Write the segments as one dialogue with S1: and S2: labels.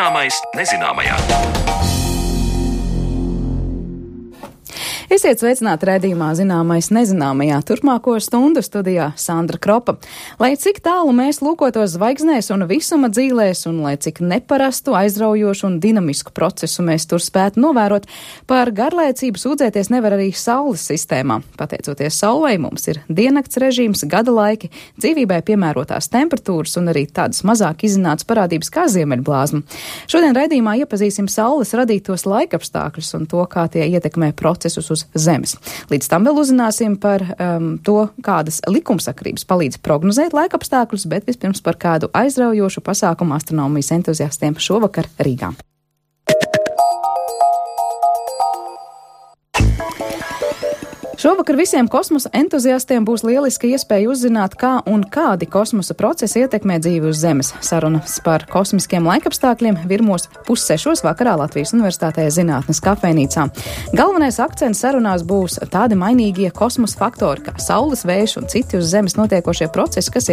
S1: Zināmais nezināmajā.
S2: Esiet sveicināti raidījumā Zināmais nezināmajā. Turpmāko stundu studijā Sandra Kropa. Lai cik tālu mēs lūkotos zvaigznēs un visuma dzīlēs, un lai cik neparastu, aizraujošu un dinamisku procesu mēs tur spētu novērot, par garlaicību sūdzēties nevar arī Saules sistēmā. Pateicoties Saulei, mums ir diennakts režīms, gada laiki, dzīvībai piemērotās temperatūras un arī tādas mazāk izzinātas parādības kā ziemeļblāzma. Šodien raidījumā iepazīsim Saules radītos laikapstākļus un to, kā tie ietekmē procesus uz Zemes. Līdz tam vēl uzzināsim par to, kādas likumsakarības palīdz prognozēt laikapstākļus, bet vispirms par kādu aizraujošu pasākumu astronomijas entuziastiem šovakar Rīgā. Šovakar visiem kosmosa entuziastiem būs lieliska iespēja uzzināt, kā un kādi kosmosa procesi ietekmē dzīvi uz Zemes. Sarunas par kosmiskiem laikapstākļiem virmos 5:30 vakarā Latvijas Universitātē Zinātnes kafejnīcā. Galvenais akcents sarunās būs tādi mainīgie kosmosa faktori, kā Saules vējš un citi uz Zemes notiekošie procesi, kas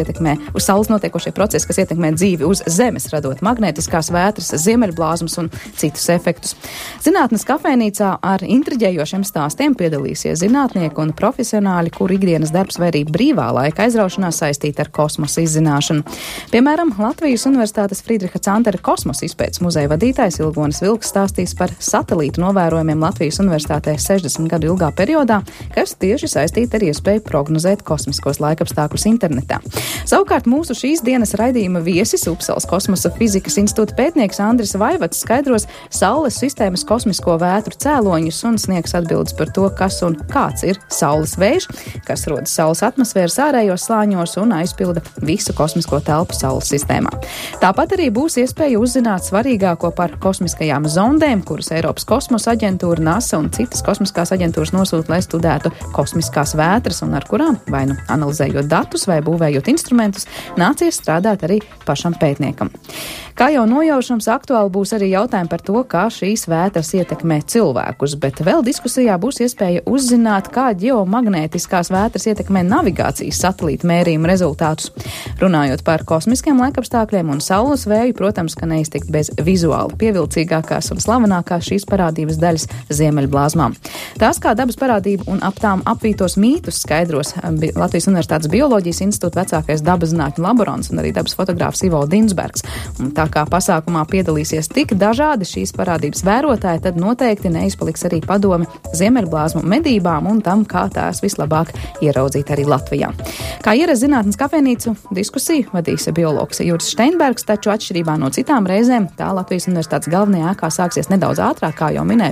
S2: ietekmē dzīvi uz Zemes, radot magnētiskās vētras, ziemeļblāzmas un citus efektus. Zinātnes kafejnīcā ar intriģējošiem stāstiem piedalīsies zinātnieki un profesionāļi, kuru ikdienas darbs vai arī brīvā laika aizraušanās saistīta ar kosmosa izzināšanu. Piemēram, Latvijas Universitātes Friedriha Cantera kosmosa izpētes muzeja vadītājs Ilgonis Vilks stāstīs par satelītu novērojumiem Latvijas Universitātē 60 gadu ilgā periodā, kas tieši saistīta ar iespēju prognozēt kosmiskos laikapstākļus internetā. Savukārt mūsu šīs dienas raidījuma viesis, Upsalas kosmosa fizikas institūta pētnieks Andris Vaivats, skaidros Saules sistēmas kosmisko vētru cēloņus un sniegs atbildes par to, kas un kāds ir Saules vējš, kas rodas Saules atmosfēras ārējos slāņos un aizpilda visu kosmisko telpu Saules sistēmā. Tāpat arī būs iespēja uzzināt svarīgāko par kosmiskajām zondēm, kuras Eiropas kosmosa aģentūra, NASA un citas kosmiskās aģentūras nosūta, lai studētu kosmiskās vētras un ar kurām, vai nu analizējot datus vai būvējot instrumentus, nācies strādāt arī pašam pētniekam. Kā jau nojaušams, aktuāli būs arī jautājumi par to, kā šīs vētras ietekmē cilvēkus, bet vēl diskusijā būs iespēja uzzināt, kā ģeomagnētiskās vētras ietekmē navigācijas satelīta mērījuma rezultātus. Runājot par kosmiskiem laikapstākļiem un Saules vēju, protams, ka neiztikt bez vizuāli pievilcīgākās un slavenākās šīs parādības daļas ziemeļblāzmām. Tās kā dabas parādība un ap tām apvītos mītus skaidros Latvijas Universitātes Bioloģijas institūta vecākais dabas zinātņu laborants un arī dabas fotogrāfs Ivo Dinsbergs. Un tā kā pasākumā piedalīsies tik dažādi šīs parādības vērotāji, tad noteikti neizpaliks arī padomi ziemeļblāzmu medībām un tam, kā tās vislabāk ieraudzīt arī Latvijā. Kā ierasts Zinātnes kafejnīcu diskusiju vadīs biologs Juris Steinbergs, taču atšķirībā no citām reizēm tā Latvijas Universitātes galvenajā ēkā sāksies nedaudz ātrāk, kā jau minēja,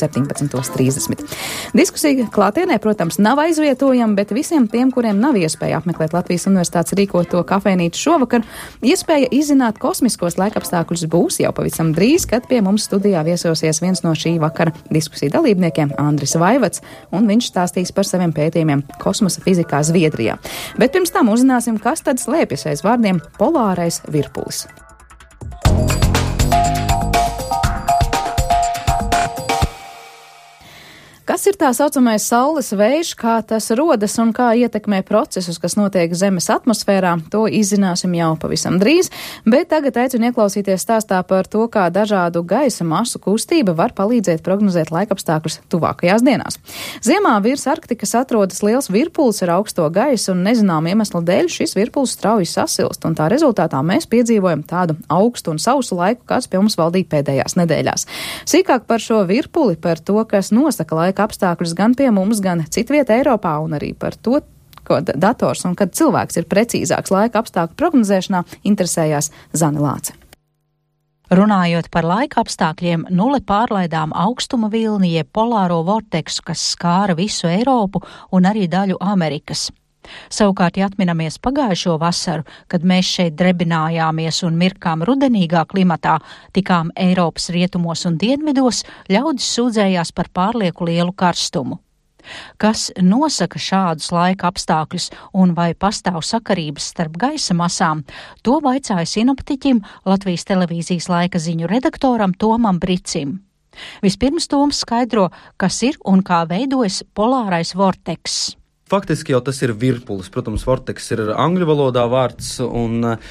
S2: 17:30. Diskusija klātienē, protams, nav aizvietojama, bet visiem tiem, kuriem nav iespēja apmeklēt Latvijas Universitātes rīkoto kafejnīcu šovakar, iespēja izzināt kosmiskos laikapstākļus būs jau pavisam drīz, kad pie mums studijā viesosies viens no šī vakara diskusiju dalībniekiem Andris Vaivats, un viņš stāstīs par saviem pētījumiem kosmosa fizikā Zviedrijā. Bet pirms tam uzzināsim, kas tad slēpjas aiz vārdiem polārais virpulis. Kas ir tā saucamais Saules vējš, kā tas rodas un kā ietekmē procesus, kas notiek Zemes atmosfērā, to izzināsim jau pavisam drīz, bet tagad aicinu ieklausīties stāstā par to, kā dažādu gaisa masu kustība var palīdzēt prognozēt laikapstākļus tuvākajās dienās. Ziemā virs Arktikas atrodas liels virpulis ar augsto gaisu un nezinām iemeslu dēļ šis virpulis strauji sasilst, un tā rezultātā mēs piedzīvojam tādu augstu un sausu laiku, kāds pie mums valdīja pēdējās nedēļās. Sīkāk par šo virpuli, par to, kas nosaka laika apstākļus gan pie mums, gan citvieta Eiropā, un arī par to, ko dators un kad cilvēks ir precīzāks laika apstākļu prognozēšanā, interesējās Zane Lāce.
S3: Runājot par laika apstākļiem, nulle pārlaidām augstuma vilni jeb polāro vorteksu, kas skāra visu Eiropu un arī daļu Amerikas. Savukārt, ja atminamies pagājušo vasaru, kad mēs šeit drebinājāmies un mirkām rudenīgā klimatā, tikām Eiropas rietumos un dienvidos, ļaudis sūdzējās par pārlieku lielu karstumu. Kas nosaka šādus laika apstākļus un vai pastāv sakarības starp gaisa masām, to vaicāja sinoptiķim, Latvijas televīzijas laika ziņu redaktoram Tomam Bricim. Vispirms Toms skaidro, kas ir un kā veidojas polārais vorteks.
S4: Faktiski jau tas ir virpulis. Protams, vorteks ir angļu valodā vārds, un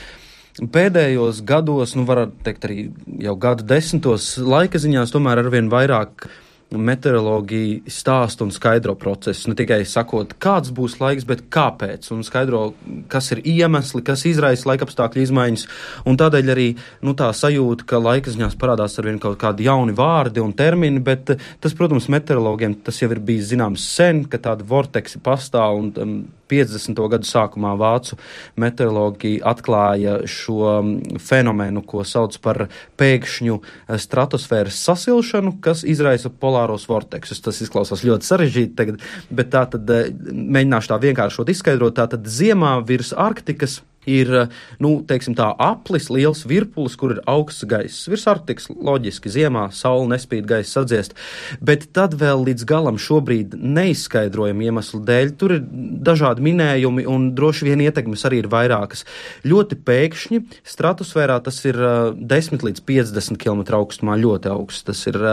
S1: pēdējos gados, varētu teikt arī jau gadu desmitos laika ziņās, tomēr arvien vairāk meteoroloģija stāsta un skaidro procesu, ne tikai sakot, kāds būs laiks, bet kāpēc, un skaidro, kas ir iemesli, kas izraisa laikapstākļu izmaiņas, un tādēļ arī tā sajūta, ka laika ziņās parādās arvien kaut kādi jauni vārdi un termini, bet tas, protams, meteorologiem tas jau ir bijis zināms sen, ka tāda vorteksi pastāv, un 50. gadu sākumā vācu meteorologi atklāja šo fenomenu, ko sauc par pēkšņu stratosfēras sasilšanu, kas izraisa polāros vorteksus. Tas izklausās ļoti sarežģīti tagad, bet tā tad mēģināšu tā vienkāršot izskaidrot. Tā tad ziemā virs Arktikas ir, teiksim tā, aplis, liels virpulis, kur ir augsts gaiss. Virs Arktikas loģiski ziemā saule nespīd, gaiss atdziest, bet tad vēl līdz galam šobrīd neizskaidrojam iemeslu dēļ. Tur ir dažādi minējumi un droši vien ietekmes arī ir vairākas. Ļoti pēkšņi stratosfērā tas ir 10 līdz 50 km augstumā, ļoti augsts. Tas ir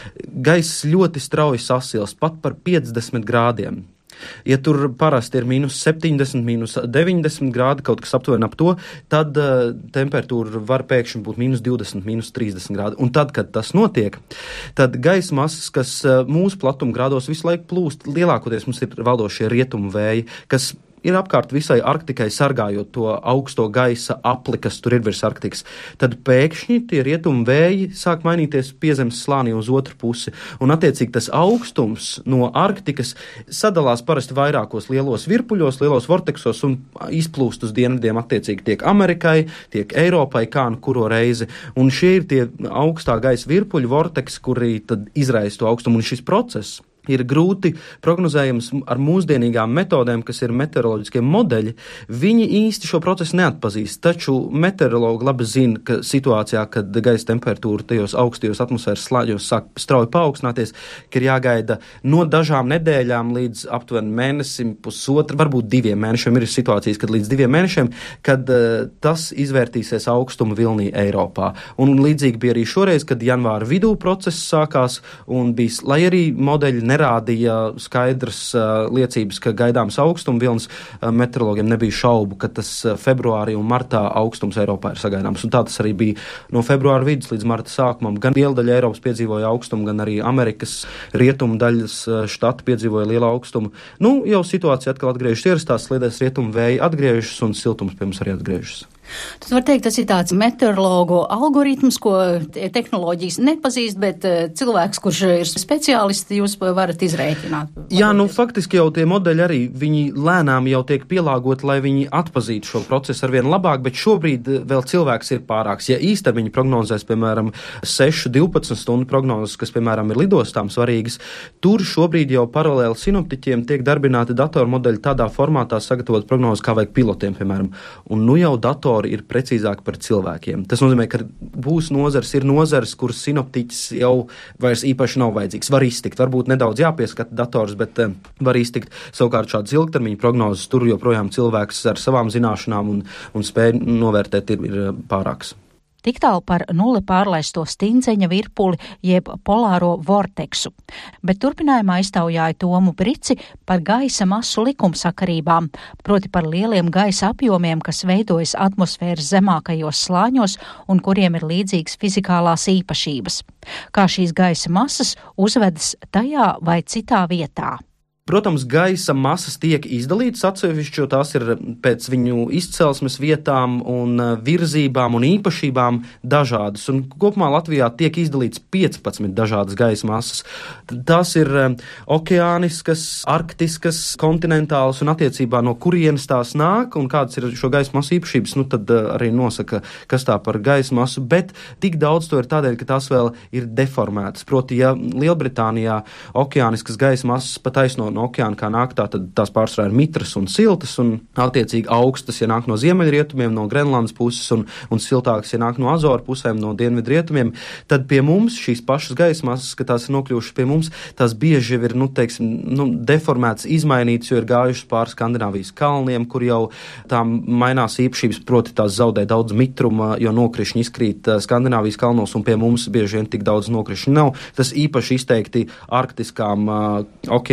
S1: gaiss ļoti strauji sasilst, pat par 50 grādiem. Ja tur parasti ir -70, -90 grādi, kaut kas aptuveni ap to, tad temperatūra var pēkšņi būt -20, -30 grādi. Un tad, kad tas notiek, tad gaisa masas, kas mūsu platuma grādos visu laiku plūst, lielākoties mums ir valdošie rietumu vēji, kas ir apkārt visai Arktikai, sargājot to augsto gaisa apli, kas tur ir virs Arktikas. Tad pēkšņi tie rietumu vēji sāk mainīties piezemes slānī uz otru pusi, un attiecīgi tas augstums no Arktikas sadalās parasti vairākos lielos virpuļos, lielos vorteksos un izplūst uz dienvidiem, attiecīgi tiek Amerikai, tiek Eiropai, kā un kuro reizi. Un šie ir tie augstā gaisa virpuļu vorteks, kuri tad izraisa to augstumu, un šis process ir grūti prognozējams ar mūsdienīgām metodēm, kas ir meteoroloģiskie modeļi. Viņi īsti šo procesu neatpazīst, taču meteorologi labi zina, ka situācijā, kad gaisa temperatūra tajos augstajos atmosfēras slāņos sāk strauji paaugstināties, ka ir jāgaida no dažām nedēļām līdz aptuveni mēnesim, pusotru, varbūt 2 mēnešiem. Ir situācijas, kad līdz 2 mēnešiem, kad tas izvērtīsies augstuma vilnī Eiropā. Un līdzīgi bija arī šoreiz, kad janvāra vidū process sākās un bija, lai arī modeļi nerādīja skaidras liecības, ka gaidāms augstuma vilnis, meteorologiem nebija šaubu, ka tas februārī un martā augstums Eiropā ir sagaidāms. Un tā tas arī bija no februāra vidus līdz marta sākumam. Gan liela daļa Eiropas piedzīvoja augstumu, gan arī Amerikas rietumu daļas štati piedzīvoja lielu augstumu. Jau situācija atkal atgriežas ierastās, sliedēs rietumu vēji atgriežas un siltums pie mums arī atgriežas.
S3: Tad var teikt, tas ir tāds meteorologu algoritms, ko tehnoloģijas nepazīst, bet cilvēks, kurš ir speciālists, jūs varat izrēķināt.
S1: Jā, faktiski jau tie modeļi arī, viņi lēnām jau tiek pielāgoti, lai viņi atpazītu šo procesu arvien labāk, bet šobrīd vēl cilvēks ir pārāks. Ja īstermiņa prognozēs, piemēram, 6-12 stundu prognozes, kas, piemēram, ir lidostām svarīgas, tur šobrīd jau paralēli sinoptiķiem tiek darbināti datoru modeļi tādā formātā sagatavot prognozes, kā vajag pilotiem, piemēram. Un jau datori ir precīzāki par cilvēkiem. Tas nozīmē, ka būs ir nozares, kuras sinoptiķis jau vairs īpaši nav vajadzīgs. Var iztikt, varbūt nedaudz jāpieskata dators, bet var iztikt. Savukārt šādas ilgtermiņa prognozes, tur joprojām cilvēks ar savām zināšanām un spēju novērtēt ir pārāks.
S3: Tik tālu par nulli pārlaisto stinceņa virpuli jeb polāro vorteksu, bet turpinājumā aiztaujāja Tomu Brici par gaisa masu likumsakarībām, proti par lieliem gaisa apjomiem, kas veidojas atmosfēras zemākajos slāņos un kuriem ir līdzīgas fizikālās īpašības. Kā šīs gaisa masas uzvedas tajā vai citā vietā.
S1: Protams, gaisa masas tiek izdalītas atsevišķi, jo tās ir pēc viņu izcelsmes vietām un virzībām un īpašībām dažādas. Un kopumā Latvijā tiek izdalīts 15 dažādas gaisa masas. Tās ir okeāniskas, arktiskas, kontinentālas un attiecībā no kurienes tās nāk un kādas ir šo gaisa masu īpašības, tad arī nosaka, kas tā par gaisa masu, bet tik daudz to ir tādēļ, ka tās vēl ir deformētas. Proti, ja Lielbritānijā okeāniskas gaisa masas pataisno no okeāna, kā nāk tā, tad tās pārsvarā ir mitras un siltas un attiecīgi augstas, ja nāk no ziemeļrietumiem, no Grenlandes puses un siltākas, ja nāk no Azoru pusēm, no dienvidrietumiem, tad pie mums šīs pašas gaisa masas, ka tās ir nokļuvušas pie mums, tās bieži ir, deformētas, izmainītas, jo ir gājušas pāri Skandināvijas kalniem, kur jau tām mainās īpašības, proti tās zaudē daudz mitruma, jo nokrišņi izkrīt Skandināvijas kalnos un pie mums bieži vien tik daudz nokrišņi nav. Tas īpaši izteikti arktiskām, okeāniskām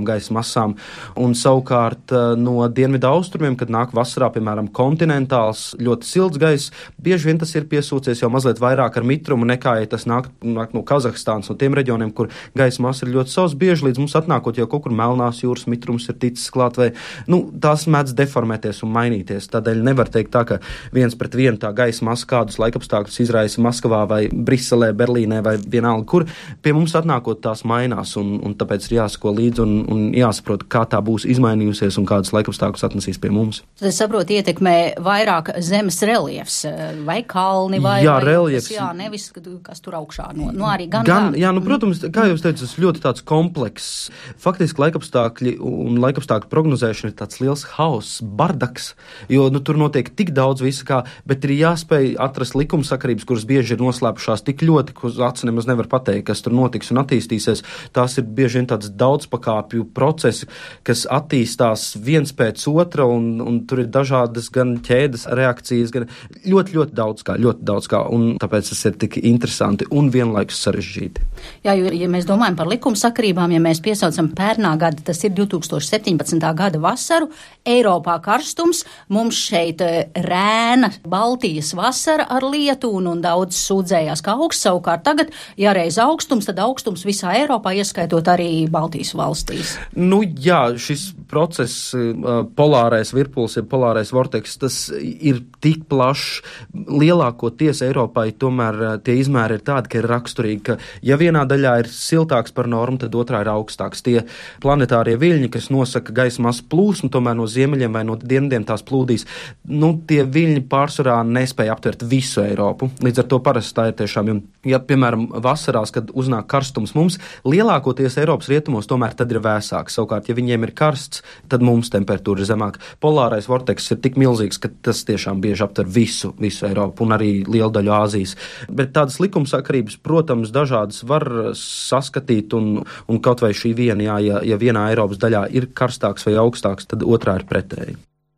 S1: gaisa masām. Un savukārt no dienvidu austrumiem, kad nāk vasarā, piemēram, kontinentāls, ļoti silts gaiss, bieži vien tas ir piesūcies jau mazliet vairāk ar mitrumu nekā, ja tas nāk no Kazahstānas, no tiem reģioniem, kur gaisa masa ir ļoti sausa. Bieži līdz mums atnākot jau kaut kur Melnās jūras mitrums ir ticis klāt, vai tās mēdz deformēties un mainīties. Tādēļ nevar teikt tā, ka viens pret vienu tā gaisa masa kādus laikapstākļus izraisa Maskavā vai Briselē, Berlīnē vai vienalga, kur pie mums atnākot tās mainās, un tāpēc ir jāsako līdzi un jāsaprot, kā tā būs izmainījusies un kādus laikapstākļus atnesīs pie mums.
S4: Tad es saprotu, ietekmē vairāk zemes reliefs, vai kalni, vai
S1: reliefs.
S4: Jā, nevis, kas tur augšā. Arī gan.
S1: Jā, protams, kā jau es teicu, tas ļoti tāds komplekss. Faktiski laikapstākļi un laikapstākļu prognozēšana ir tāds liels hauss, bardaks, jo tur notiek tik daudz visa kā, bet ir jāspēj atrast likumsakarības, kuras bieži ir noslēpušās tik ļoti, ka aci nemaz nevar pateikt, kas tur notiks un attīstīsies. Tās ir bieži vien tāds daudzpakāpju procesi, kas attīstās viens pēc otra, un tur ir dažādas gan ķēdes reakcijas, gan ļoti daudz kā, un tāpēc tas ir tik interesanti un vienlaikus sarežģīti.
S4: Jā, jo, ja mēs domājam par likumsakarībām, ja mēs piesaucam pērnā gada, tas ir 2017. gada vasaru, Eiropā karstums, mums šeit rēna Baltijas vasara ar lietu un daudz sūdzējās kā augsts, savukārt tagad, ja reiz augstums, tad augstums visā Eiropā, ieskaitot arī Baltijas valstīs.
S1: Jā, šis process, polārais virpuls, polārais vorteks, tas ir tik plašs. Lielākoties Eiropai tomēr tie izmēri ir tādi, ka ir raksturīgi, ka ja vienā daļā ir siltāks par normu, tad otrā ir augstāks. Tie planetārie viļņi, kas nosaka gaisa masu plūsmu, tomēr no ziemeļiem vai no dienvidiem tās plūdīs, tie viļņi pārsvarā nespēja aptvert visu Eiropu. Līdz ar to parasti tā ir tiešām, ja, piemēram, vasarās, kad uznāk karstums mums, lielākoties Eiropas rietumos tomēr tad ir vēsāks. Savukārt, ja viņiem ir karsts, tad mums temperatūra ir zemāka. Polārais vorteks ir tik milzīgs, ka tas tiešām bieži aptver visu Eiropu un arī lielu daļu Āzijas. Bet tādas likumsakarības, protams, dažādas var saskatīt un kaut vai šī viena, ja vienā Eiropas daļā ir karstāks vai augstāks, tad otrā ir pretēji.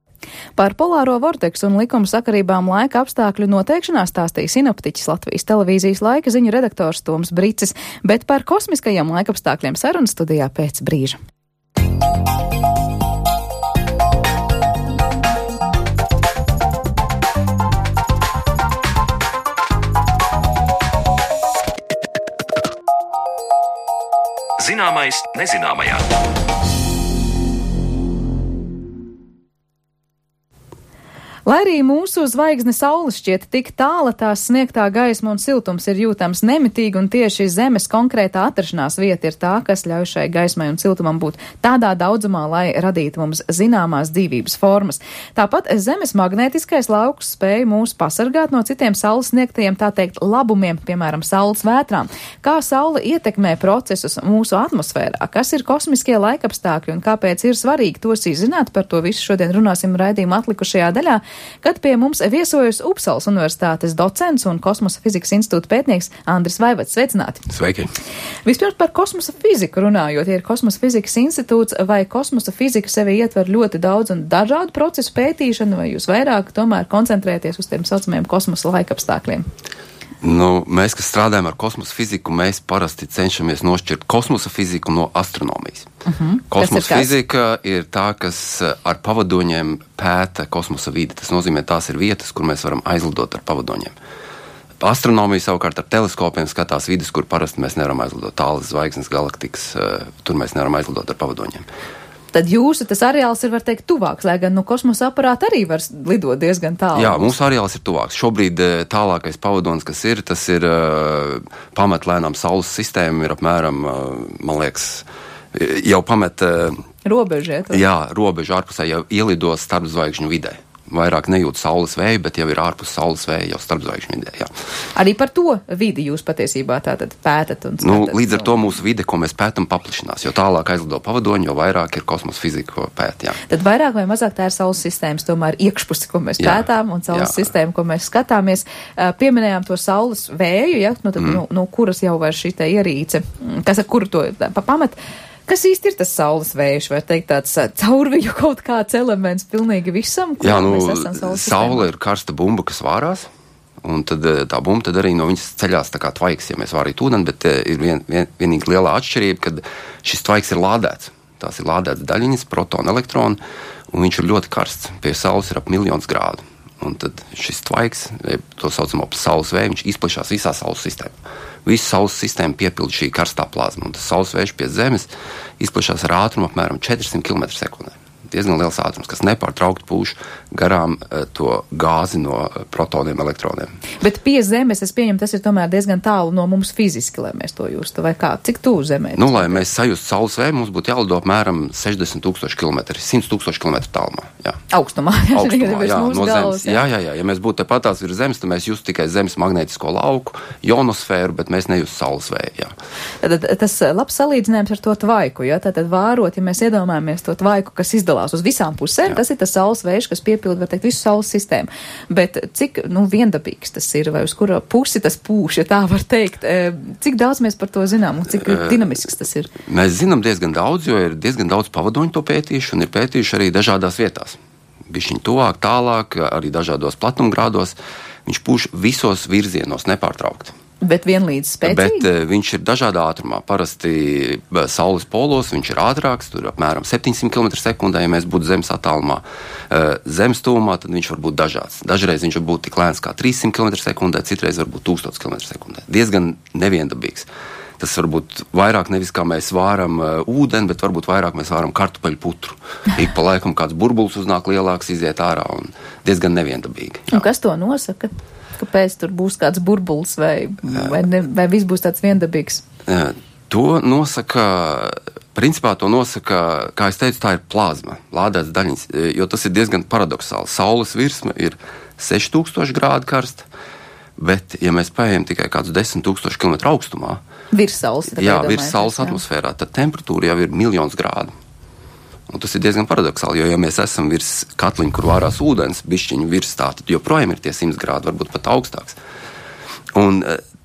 S2: Par polāro vorteksu un likuma sakarībām laika apstākļu noteikšanā stāstīja sinoptiķis Latvijas televīzijas laika ziņu redaktors Toms Bricis, bet par kosmiskajiem laikapstākļiem sarunas studijā pēc brīža.
S5: Zināmais nezināmajā.
S2: Lai arī mūsu zvaigzne Saule šķiet tik tāla, tās sniegtā gaisma un siltums ir jūtams nemitīgi, un tieši Zemes konkrētā atrašanās vieta ir tā, kas ļauj šai gaismai un siltumam būt tādā daudzumā, lai radītu mums zināmās dzīvības formas. Tāpat Zemes magnētiskais lauks spēj mūs pasargāt no citiem Saules sniegtajiem, tā teikt, labumiem, piemēram, Saules vētrām. Kā Saule ietekmē procesus mūsu atmosfērā, kas ir kosmiskie laikapstākļi un kāpēc ir svarīgi tos izzināt, par to visu šodien runāsim raidījuma atlikušajā daļā, kad pie mums viesojas Upsalas Universitātes docents un Kosmosa fizikas institūta pētnieks Andris Vaivats. Sveicināti!
S6: Sveiki!
S2: Vispirms par kosmosa fiziku runājot, ja ir Kosmosa fizikas institūts, vai kosmosa fizika sevi ietver ļoti daudz un dažādu procesu pētīšanu, vai jūs vairāk tomēr koncentrēties uz tiem saucamajiem kosmosa laikapstākļiem?
S6: Mēs, kas strādājam ar kosmosa fiziku, mēs parasti cenšamies nošķirt kosmosa fiziku no astronomijas. Kosmosa fizika ir tā, kas ar pavadoņiem pēta kosmosa vidi. Tas nozīmē, tās ir vietas, kur mēs varam aizlidot ar pavadoņiem. Astronomija savukārt ar teleskopiem skatās vidas, kur parasti mēs nevaram aizlidot. Tālas zvaigznes, galaktikas, tur mēs nevaram aizlidot ar pavadoņiem.
S2: Tad jūsu tas areāls ir, var teikt, tuvāks, lai gan no kosmosa aparāta arī var lidot diezgan tālu.
S6: Jā, mūsu areāls ir tuvāks. Šobrīd tālākais pavadonis, kas ir, tas ir pamatlēnām Saules sistēma, ir apmēram, man liekas, jau pamet
S2: robežu,
S6: robežu ārpusē, jau ielido starpzvaigžņu vidē. Vairāk nejūt Saules vēju, bet jau ir ārpus Saules vēja, jau starpzvaigžņu vidē. Jā.
S2: Arī par to vidi jūs patiesībā tātad pētat un skatat?
S6: Līdz ar to mūsu vide, ko mēs pētam, paplašinās, jo tālāk aizlido pavadoņi, jo vairāk ir kosmosa fizika, ko pēt. Jā.
S2: Tad vairāk vai mazāk tā ir Saules sistēmas, tomēr iekšpusi, ko mēs pētām, un Saules sistēma, ko mēs skatāmies. Pieminējām to Saules vēju, ja? Tad, no kuras jau var šī te ierīce, kas ar kuru to pamet. Kas īsti ir tas Saules vējš, vai teikt tāds caurviju kaut kāds elements pilnīgi visam?
S6: Saule ir karsta bumba, kas vārās, un tad tā bumba tad arī no viņas ceļās tā kā tvaiks, ja mēs vārītu ūdeni, bet ir vienīgi lielā atšķirība, kad šis tvaiks ir lādēts. tās ir lādētas daļiņas, protoni, elektroni, un viņš ir ļoti karsts. Pie Saules ir ap 1 000 000 grādu. Un tad šis tvaiks, to saucamo saules vēju, viņš izplešās visā saules sistēmā. Visu saules sistēmu piepilda šī karstā plazma, un tas saules vējš pie Zemes izplešās ar ātrumu apmēram 400 km/sekundē. Diezgan liels ātrums, kas nepārtraukti pūš garām to gāzi no protoniem, elektroniem.
S2: Bet pie Zemes, es pieņemu, tas ir tomēr diezgan tālu no mums fiziski, lai mēs to justu, vai kā? Cik tuvu Zemē?
S6: Nu, lai mēs sajustu saules vēju, mums būtu jālido apmēram 60 000 km, 100 000 km tālumā. Jā.
S2: Augstumā,
S6: jā, no Zemes. Jā. Ja mēs būtu tepatās virs Zemes, tad mēs justu tikai Zemes magnētisko lauku, ionosfēru, bet mēs nejustu saules vēju. Jā.
S2: Tad tas labs salīdzinājums ar to tvaiku, ja? Tātad vārot, ja mēs iedomājamies to tvaiku, kas izdalās uz visām pusēm, tas ir tas saules vējš, kas piepilda, var teikt, visu saules sistēmu. Bet cik, viendabīgs tas ir, vai uz kura pusi tas pūš, ja tā var teikt, cik daudz mēs par to zinām un cik dinamisks tas ir?
S6: Mēs zinām diezgan daudz, jo ir diezgan daudz pavadoņu to pētījuši un ir pētījuši arī dažādās vietās. Bišķiņ tuvāk, tālāk, arī dažādos platumgrādos. Viņš pūš visos virzienos nepārtraukti.
S2: Bet vienlīdz spēcīgi?
S6: Bet viņš ir dažādā ātrumā. Parasti saules polos viņš ir ātrāks, tur apmēram 700 km/sekundē, ja mēs būtu Zemes attālumā. Zemes tuvumā, tad viņš var būt dažāds. Dažreiz viņš var būt tik lēns kā 300 km/sekundē, citreiz var būt 1000 km/sekundē. Diezgan neviendabīgs. Tas varbūt vairāk nevis kā mēs vāram ūdeni, bet varbūt vairāk mēs vāram kartupeļu putru. Ik pa laikam kāds burbulis uznāk lielāks, iziet ārā un diezgan neviendabīgi. Jā.
S2: Un kas to nosaka? Kāpēc tur būs kāds burbulis vai viss būs tāds viendabīgs?
S6: To nosaka, principā to nosaka, kā es teicu, tā ir plazma, lādētas daļiņas, jo tas ir diezgan paradoxāli. Saules virsma ir 6000 grādu karsta, bet, ja mēs paejam tikai kādus 10 000 km augstumā,
S2: virs saules
S6: atmosfērā, tad temperatūra jau ir 1 000 000 grādu. Un tas ir diezgan paradoxāli, jo, ja mēs esam virs katliņa, kur vārās ūdens, bišķiņu virs tā, tad joprojām ir tie 100 grādi, varbūt pat augstāks. Un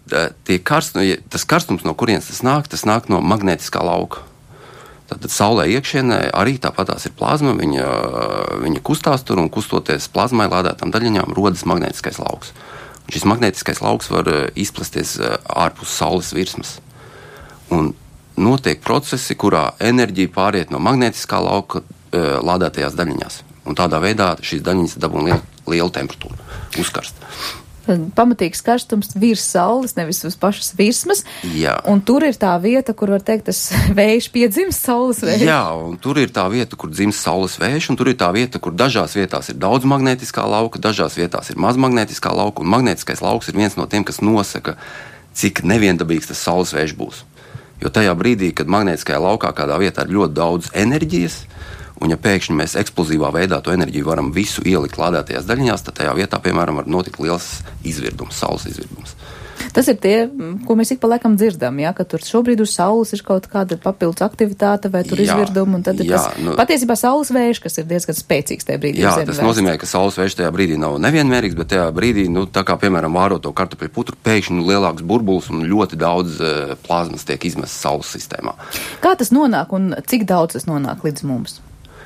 S6: tas karstums, no kurienes tas nāk no magnētiskā lauka. Tātad saulē iekšienē arī tāpatās ir plazma, viņa kustās tur, un kustoties plazmai lādētām daļiņām rodas magnētiskais lauks. Un šis magnētiskais lauks var izplesties ārpus saules virsmas. Un notiek procesi, kurā enerģija pāriet no magnētiskā lauka lādētajās daļiņās. Un tādā veidā šīs daļiņas dabūna lielu temperatūru, uzkarst.
S2: Pamatīgs karstums virs saules, nevis uz pašas virsmas.
S6: Jā.
S2: Un tur ir tā vieta, kur var teikt, tas vējš piedzimst saules vējš.
S6: Jā, un tur ir tā vieta, kur dzimst saules vējš, un tur ir tā vieta, kur dažās vietās ir daudz magnētiskā lauka, dažās vietās ir maz magnētiskā lauka, un magnētiskais lauks ir viens no tiem, kas nosaka, cik neviendabīgs tas saules vējš būs. Jo tajā brīdī, kad magnētiskajā laukā kādā vietā ir ļoti daudz enerģijas, un ja pēkšņi mēs eksplozīvā veidā to enerģiju varam visu ielikt lādētajās daļiņās, tad tajā vietā, piemēram, var notikt liels izvirdums, saules izvirdums.
S2: Tas ir tie, ko mēs ik pa laikam dzirdam, ja, ka tur šobrīd uz saules ir kaut kāda papildus aktivitāte vai tur izvirduma, un tad ir tas patiesībā saules vējš, kas ir diezgan spēcīgs tajā brīdī.
S6: Jā, tas nozīmē, ka saules vējš tajā brīdī nav nevienmērīgs, bet tajā brīdī, tā kā, piemēram, vārot to kartupeļu putru, pēkšņi lielāks burbulis un ļoti daudz plazmas tiek izmests saules sistēmā.
S2: Kā tas nonāk un cik daudz tas nonāk līdz mums?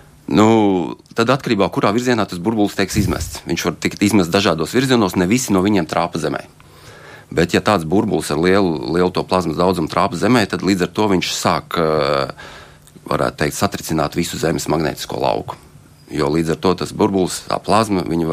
S6: Tad atkarībā, kurā virzienā tas burbulis tiek izmests. Viņš var tikt izmests dažādos virzienos, ne visi no viņiem trāpa zemē. Bet, ja tāds burbulis ar lielu to plazmas daudzumu trāpa zemē, tad līdz ar to viņš sāk, varētu teikt, satricināt visu Zemes magnētisko lauku. Jo līdz ar to tas burbulis, tā plazma, viņi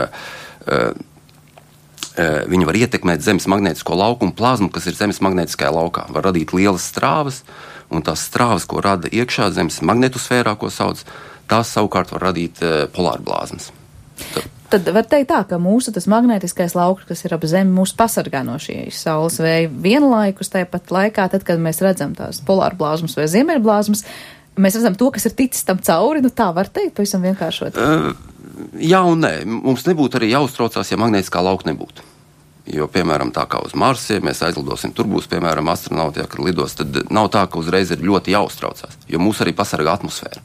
S6: var ietekmēt Zemes magnētisko lauku, un plazmu, kas ir Zemes magnētiskajā laukā, var radīt lielas strāvas, un tās strāvas, ko rada iekšā Zemes magnetosfērā, ko sauc, tās savukārt var radīt polārblāzmas.
S2: Tad var teikt tā, ka mūsu tas magnētiskais lauks, kas ir ap Zemi, mūs pasargā no šīs saules vēja vienlaikus, tāpat laikā, tad, kad mēs redzam tās polārblāzmas vai ziemeļblāzmas, mēs redzam to, kas ir ticis tam cauri, tā var teikt, pavisam vienkāršot.
S6: Jā un nē, mums nebūtu arī jāuztraucās, ja magnētiskā lauka nebūtu. Jo, piemēram, tā kā uz Marsu, ja mēs aizlidosim, tur būs, piemēram, astronauti, kad lidos, tad nav tā, ka uzreiz ir ļoti jāuztraucās, jo mūs arī pasargā atmosfēra.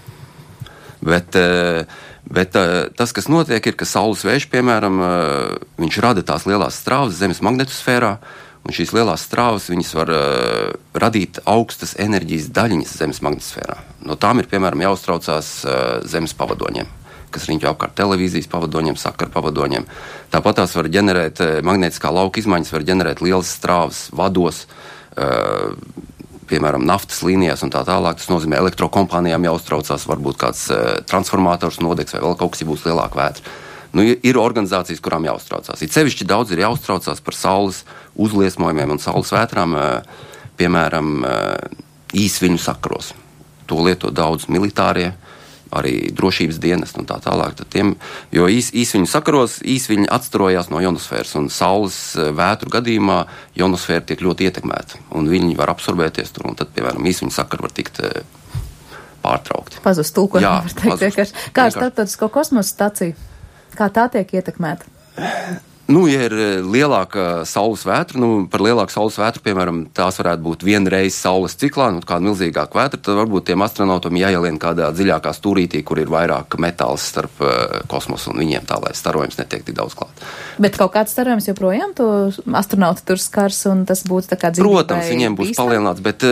S6: Bet tas, kas notiek, ir, ka saules vējš, piemēram, viņš rada tās lielās strāvas Zemes magnetosfērā, un šīs lielās strāvas, viņas var radīt augstas enerģijas daļiņas Zemes magnetosfērā. No tām ir, piemēram, jāuztraucās Zemes pavadoņiem, kas riņķo apkārt televīzijas pavadoņiem, sakaru pavadoņiem. Tāpat tās var ģenerēt, magnētiskā lauka izmaiņas var ģenerēt lielas strāvas vados, piemēram, naftas līnijās un tā tālāk. Tas nozīmē, elektrokompānijām jāuztraucās, varbūt kāds transformators nodegs vai vēl kaut kas, ja būs lielāka vētra. Nu, ir organizācijas, kurām jāuztraucās. It sevišķi daudz ir jāuztraucās par saules uzliesmojumiem un saules vētrām, piemēram, īsviņu sakaros. To lieto daudz militārie, arī drošības dienesti un tā tālāk. Jo īsviņu sakaros īsviņi atstrojās no ionosfēras, un saules vētru gadījumā ionosfēra tiek ļoti ietekmēta, un viņi var absorbēties tur, un tad, piemēram, īsviņu sakari var tikt pārtraukti.
S2: Pazust tulkojumā, var teikt. Kā ar starptautisko kosmosa staciju? Kā tā tiek ietekmēta?
S6: Nu, ja ir lielāka saules vētra, par lielāku saules vētru, piemēram, tās varētu būt vienreiz saules ciklā, kāda milzīgāka vētra, tad varbūt tiem astronautiem jāielien kādā dziļākā stūrītī, kur ir vairāk metāls starp kosmosu un viņiem tā, lai starojums netiek tik daudz klāt.
S2: Bet kaut kāds starojums joprojām to astronautu tur skars, un tas būtu tā kā dzīvībai bīstam?
S6: Protams, viņiem būs palielināts, bet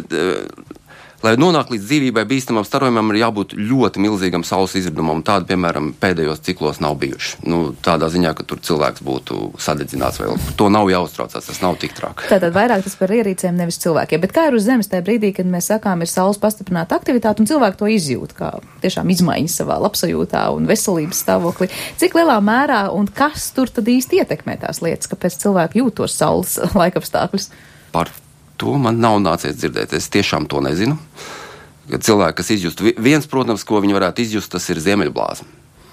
S6: lai nonāk līdz dzīvībai bīstamam starojumam, ir jābūt ļoti milzīgam saules izvirdumam, un tādi, piemēram, pēdējos ciklos nav bijuši. Tādā ziņā, ka tur cilvēks būtu sadedzināts vēl. To nav jāuztraucās, tas nav tik traki.
S2: Tātad vairāk tas par ierīcēm, nevis cilvēkiem. Bet kā ir uz Zemes tajā brīdī, kad mēs sakām, ir saules pastiprināta aktivitāte, un cilvēki to izjūt, kā tiešām izmaiņas savā labsajūtā un veselības stāvoklī? Cik lielā mērā un kas tur tad īsti ietekmē tās lietas, kāpēc cilvēki jūt tos saules laikapstākļus?
S6: Par to man nav nācies dzirdēt. Es tiešām to nezinu. Kad cilvēki, kas izjust, viens, protams, ko viņi varētu izjust, tas ir ziemeļblāzma.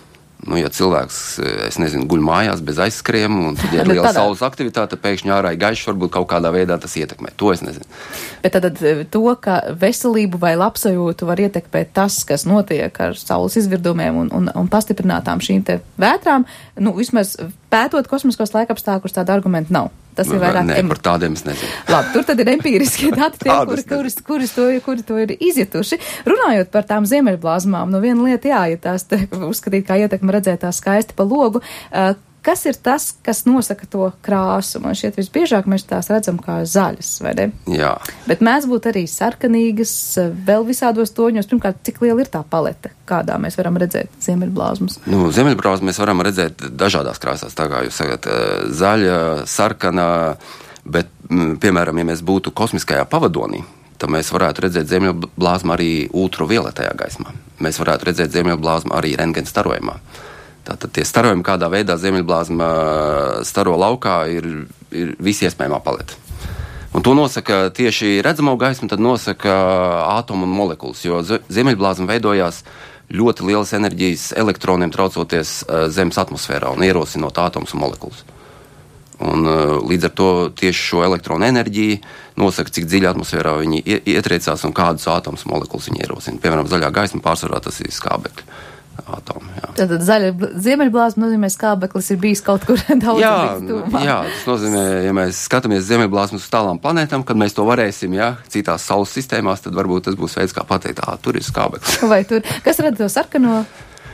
S6: Ja cilvēks, es nezinu, guļ mājās bez aizskrējumu, un tad, ja ir liela saules aktivitāte, pēkšņi ārā ir gaišs, varbūt kaut kādā veidā tas ietekmē. To es nezinu.
S2: Bet tad to, ka veselību vai labsajūtu var ietekmēt tas, kas notiek ar saules izvirdumiem un pastiprinātām šīm te vētrām, vismaz pētot kosmiskos laikapstākļus, tāda argumenta nav. Tas ir vairāk
S6: par tādiem es nezinu.
S2: Labi, tur tad ir empiriskie dati kuri to ir izjutuši. Runājot par tām ziemeļblāzmām, viena lieta, ja tās uzskatīt kā ietekme redzēt tās skaisti pa logu, kas ir tas, kas nosaka to krāsu? Man šķiet, visbiežāk mēs tās redzam kā zaļas, vai ne?
S6: Jā.
S2: Bet mēdz būt arī sarkanīgas, vēl visādos toņos. Pirmkārt, cik liela ir tā palete, kādā mēs varam redzēt ziemeļblāzmas?
S6: Ziemeļblāzmas mēs varam redzēt dažādās krāsās, tā kā jūs sakat, zaļa, sarkana, bet, piemēram, ja mēs būtu kosmiskajā pavadonī, tad mēs varētu redzēt ziemeļblāzmu arī ultravioletējā gaismā. Mēs varētu redzēt ziemeļblāzmu arī rentgena starojumā. Tātad tie starojumi, kādā veidā ziemeļblāzma staro laukā, ir visi iespējamā paleta. Un to nosaka tieši redzamo gaismu, tad nosaka ātomu un molekulas, jo ziemeļblāzma veidojās ļoti lielas enerģijas elektroniem traucoties Zemes atmosfērā un ierosinot ātomus un molekulas. Un līdz ar to tieši šo elektronu enerģiju nosaka, cik dziļi atmosfērā viņi ietriecās un kādus ātomus un molekulas viņi ierosina. Piemēram, zaļā gaisma pārsvarā tas ir skābekļi. Atomi,
S2: Tātad zaļa ziemeļblāzma nozīmē, skābeklis ir bijis kaut kur daudz tuvumā.
S6: Jā, tas nozīmē, ja mēs skatāmies ziemeļblāzmas uz tālām planētām, kad mēs to varēsim, citās saules sistēmās, tad varbūt tas būs veids, kā pateikt, tur ir skābeklis.
S2: Vai tur, kas rada to sarkano?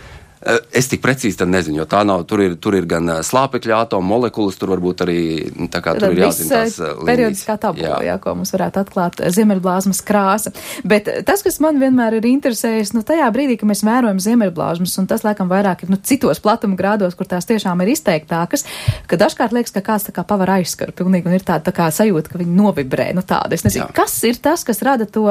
S6: Es tik precīzi tad nezinu, jo tā nav, tur ir gan slāpekļa atomu, molekulas, tur varbūt arī, tā kā tur ir jāzina tās līnijas.
S2: Periodiskā tabula, ko mums varētu atklāt ziemeļblāzmas krāsa. Bet tas, kas man vienmēr ir interesējis, tajā brīdī, ka mēs vērojam ziemeļblāzmas, un tas laikam vairāk ir, citos platuma grādos, kur tās tiešām ir izteiktākas, ka dažkārt liekas, ka kāds tā kā pavar aizskaru pilnīgi, un ir tāda tā kā sajūta, ka viņi novibrē, tāda. Es nezinu, kas ir tas, kas rada to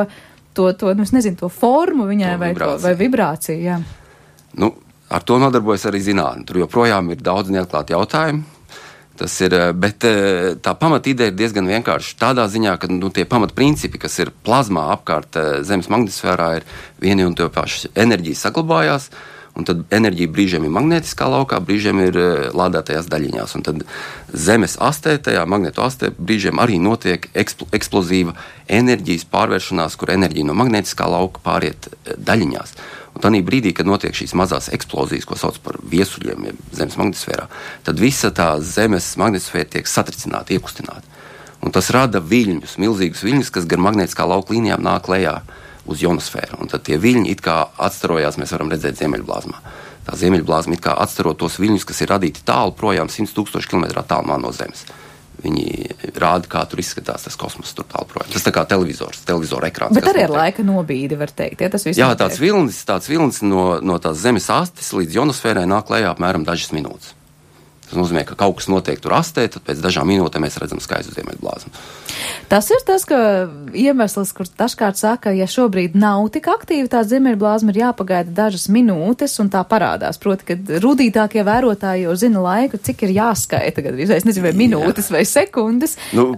S2: formu viņai vai vibrāciju, jā.
S6: Ar to nodarbojas arī zinātne. Tur joprojām ir daudz neatklāti jautājumi. Bet tā pamatīdeja ir diezgan vienkārša. Tādā ziņā, ka tie pamatprincipi, kas ir plazmā apkārt Zemes magnetosfērā, ir vieni un tie paši. Enerģija saglabājās, un tad enerģija brīžiem ir magnētiskā laukā, brīžiem ir lādētajās daļiņās. Un tad Zemes astē, tajā magneto astē, brīžiem arī notiek eksplozīva enerģijas pārvēršanās, kur enerģija no magnētiskā lauka pāriet daļiņās. Un tādā brīdī, kad notiek šīs mazās eksplozijas, ko sauc par viesuļiem Zemes magnetosfērā, tad visa tā Zemes magnetosfēra tiek satricināta, iekustināta. Un tas rada viļņus, milzīgus viļņus, kas gar magnētiskā lauka līnijām nāk lejā uz ionosfēru. Un tad tie viļņi it kā atstarojās, mēs varam redzēt ziemeļblāzmā. Tā ziemeļblāzma it kā atstaro tos viļņus, kas ir radīti tālu projām 100 000 kilometrā tālumā no Zemes. Viņi rāda, kā tur izskatās tas kosmos tur tālu projām. Tas tā kā televizora ekrāns.
S2: Bet arī ar laika nobīdi, var teikt. Jā,
S6: tāds vilnis no tās Zemes astes līdz ionosfērai nāk lejā apmēram dažas minūtes. Tas nozīmē, ka kaut kas notiek tur astē, tad pēc dažām minūtēm mēs redzam skaistu ziemeļblāzmu.
S2: Tas ir tas, ka iemesls, kur dažkārt saka, ja šobrīd nav tik aktīva tā ziemeļblāzma, ir jāpagaida dažas minūtes un tā parādās. Proti, ka rudītākie vērotāji jau zina laiku, cik ir jāskaita, es nezinu, vai minūtes vai sekundes,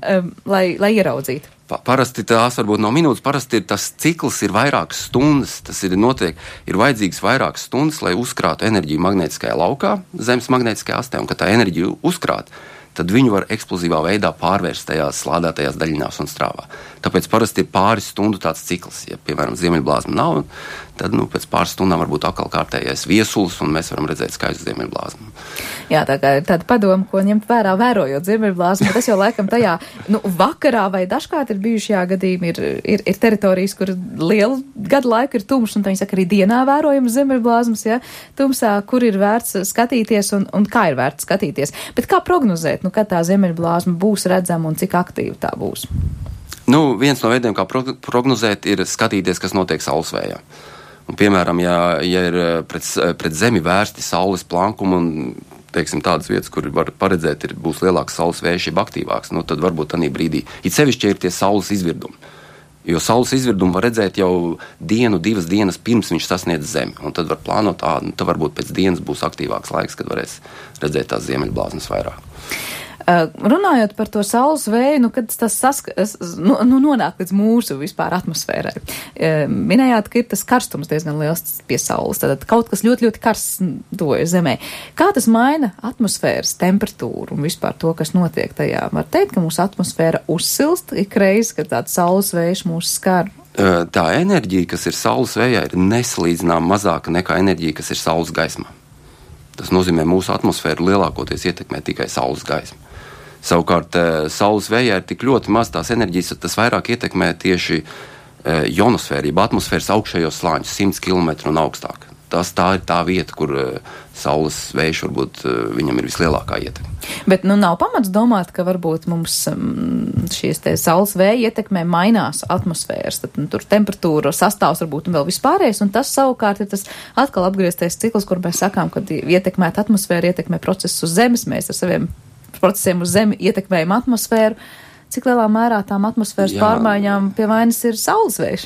S2: lai ieraudzītu.
S6: Parasti tās varbūt nav minūtes, parasti tas cikls ir vairākas stundas, tas ir vajadzīgs vairākas stundas, lai uzkrātu enerģiju magnētiskajā laukā, Zemes magnētiskajā astē, un kad tā enerģija uzkrāt, tad viņu var eksplozīvā veidā pārvērst tajās slādētajās daļiņās un strāvā. Tāpēc parasti ir pāris stundu tāds cikls. Ja, piemēram, ziemeļblāzma nav, tad pēc pāris stundām varbūt atkal kārtējais viesulis, un mēs varam redzēt skaistu ziemeļblāzmu.
S2: Jā, tā kā ir tāda padoma, ko ņemt vērā, vērojot ziemeļblāzmu, tas jau laikam tajā, vakarā vai dažkārt ir bijušajā gadījumā ir teritorijas, kur lielu gadu laiku ir tumšs, un tā viņi saka, arī dienā vērojams ziemeļblāzmas, ja, tumsā, kur ir vērts skatīties un kā ir vērts skatīties. Bet kā prognozēt, kad tā ziemeļblāzma būs redzama un cik aktīva tā būs?
S6: Viens no veidiem, kā prognozēt, ir skatīties, kas notiek saules vējā. Un, piemēram, ja ir pret Zemi vērsti saules plankumi un, teiksim, tādas vietas, kur var paredzēt, būs lielāks saules vējš, jeb aktīvāks, tad varbūt tādā brīdī, it sevišķi ir tie saules izvirdumi. Jo saules izvirdumu var redzēt jau dienu, 2 dienas pirms viņš sasniedz Zemi. Un tad var plānot, tad varbūt pēc dienas būs aktīvāks laiks, kad varēs redzēt tās ziemeļblāzmas vairāk.
S2: Runājot par to saules vēju, kad tas nonāk līdz mūsu vispār atmosfērai. Minējāt, ka ir tas karstums diezgan liels pie saules, tad kaut kas ļoti, ļoti karsts tuvojas Zemē. Kā tas maina atmosfēras temperatūru un vispār to, kas notiek tajā? Var teikt, ka mūsu atmosfēra uzsilst ikreiz, kad tāds saules vējš mūs skar?
S6: Tā enerģija, kas ir saules vējā, ir nesalīdzinām mazāka nekā enerģija, kas ir saules gaismā. Tas nozīmē, mūsu atmosfēru lielākoties ietekmē tikai saules gaisma. Savukārt, saules vējā ir tik ļoti maz tās enerģijas, tas vairāk ietekmē tieši ionosfēru, jeb atmosfēras augšējos slāņus, 100 km un augstāk. Tā ir tā vieta, kur saules vējš varbūt viņam ir vislielākā ietekme.
S2: Bet nav pamats domāt, ka varbūt mums šīs te saules vēja ietekmē mainās atmosfēras, tad tur temperatūra sastāvs varbūt un vēl vispārējais, un tas savukārt ir tas atkal apgrieztais cikls, kur mēs sakām, kad ietekmēt atmosfēru, ietekmē procesus uz Zemes, mēs ar saviem procesiem uz Zemi ietekmējam atmosfēru. Cik lielā mērā tām atmosfēras pārmaiņām pie vainas ir saules vējš?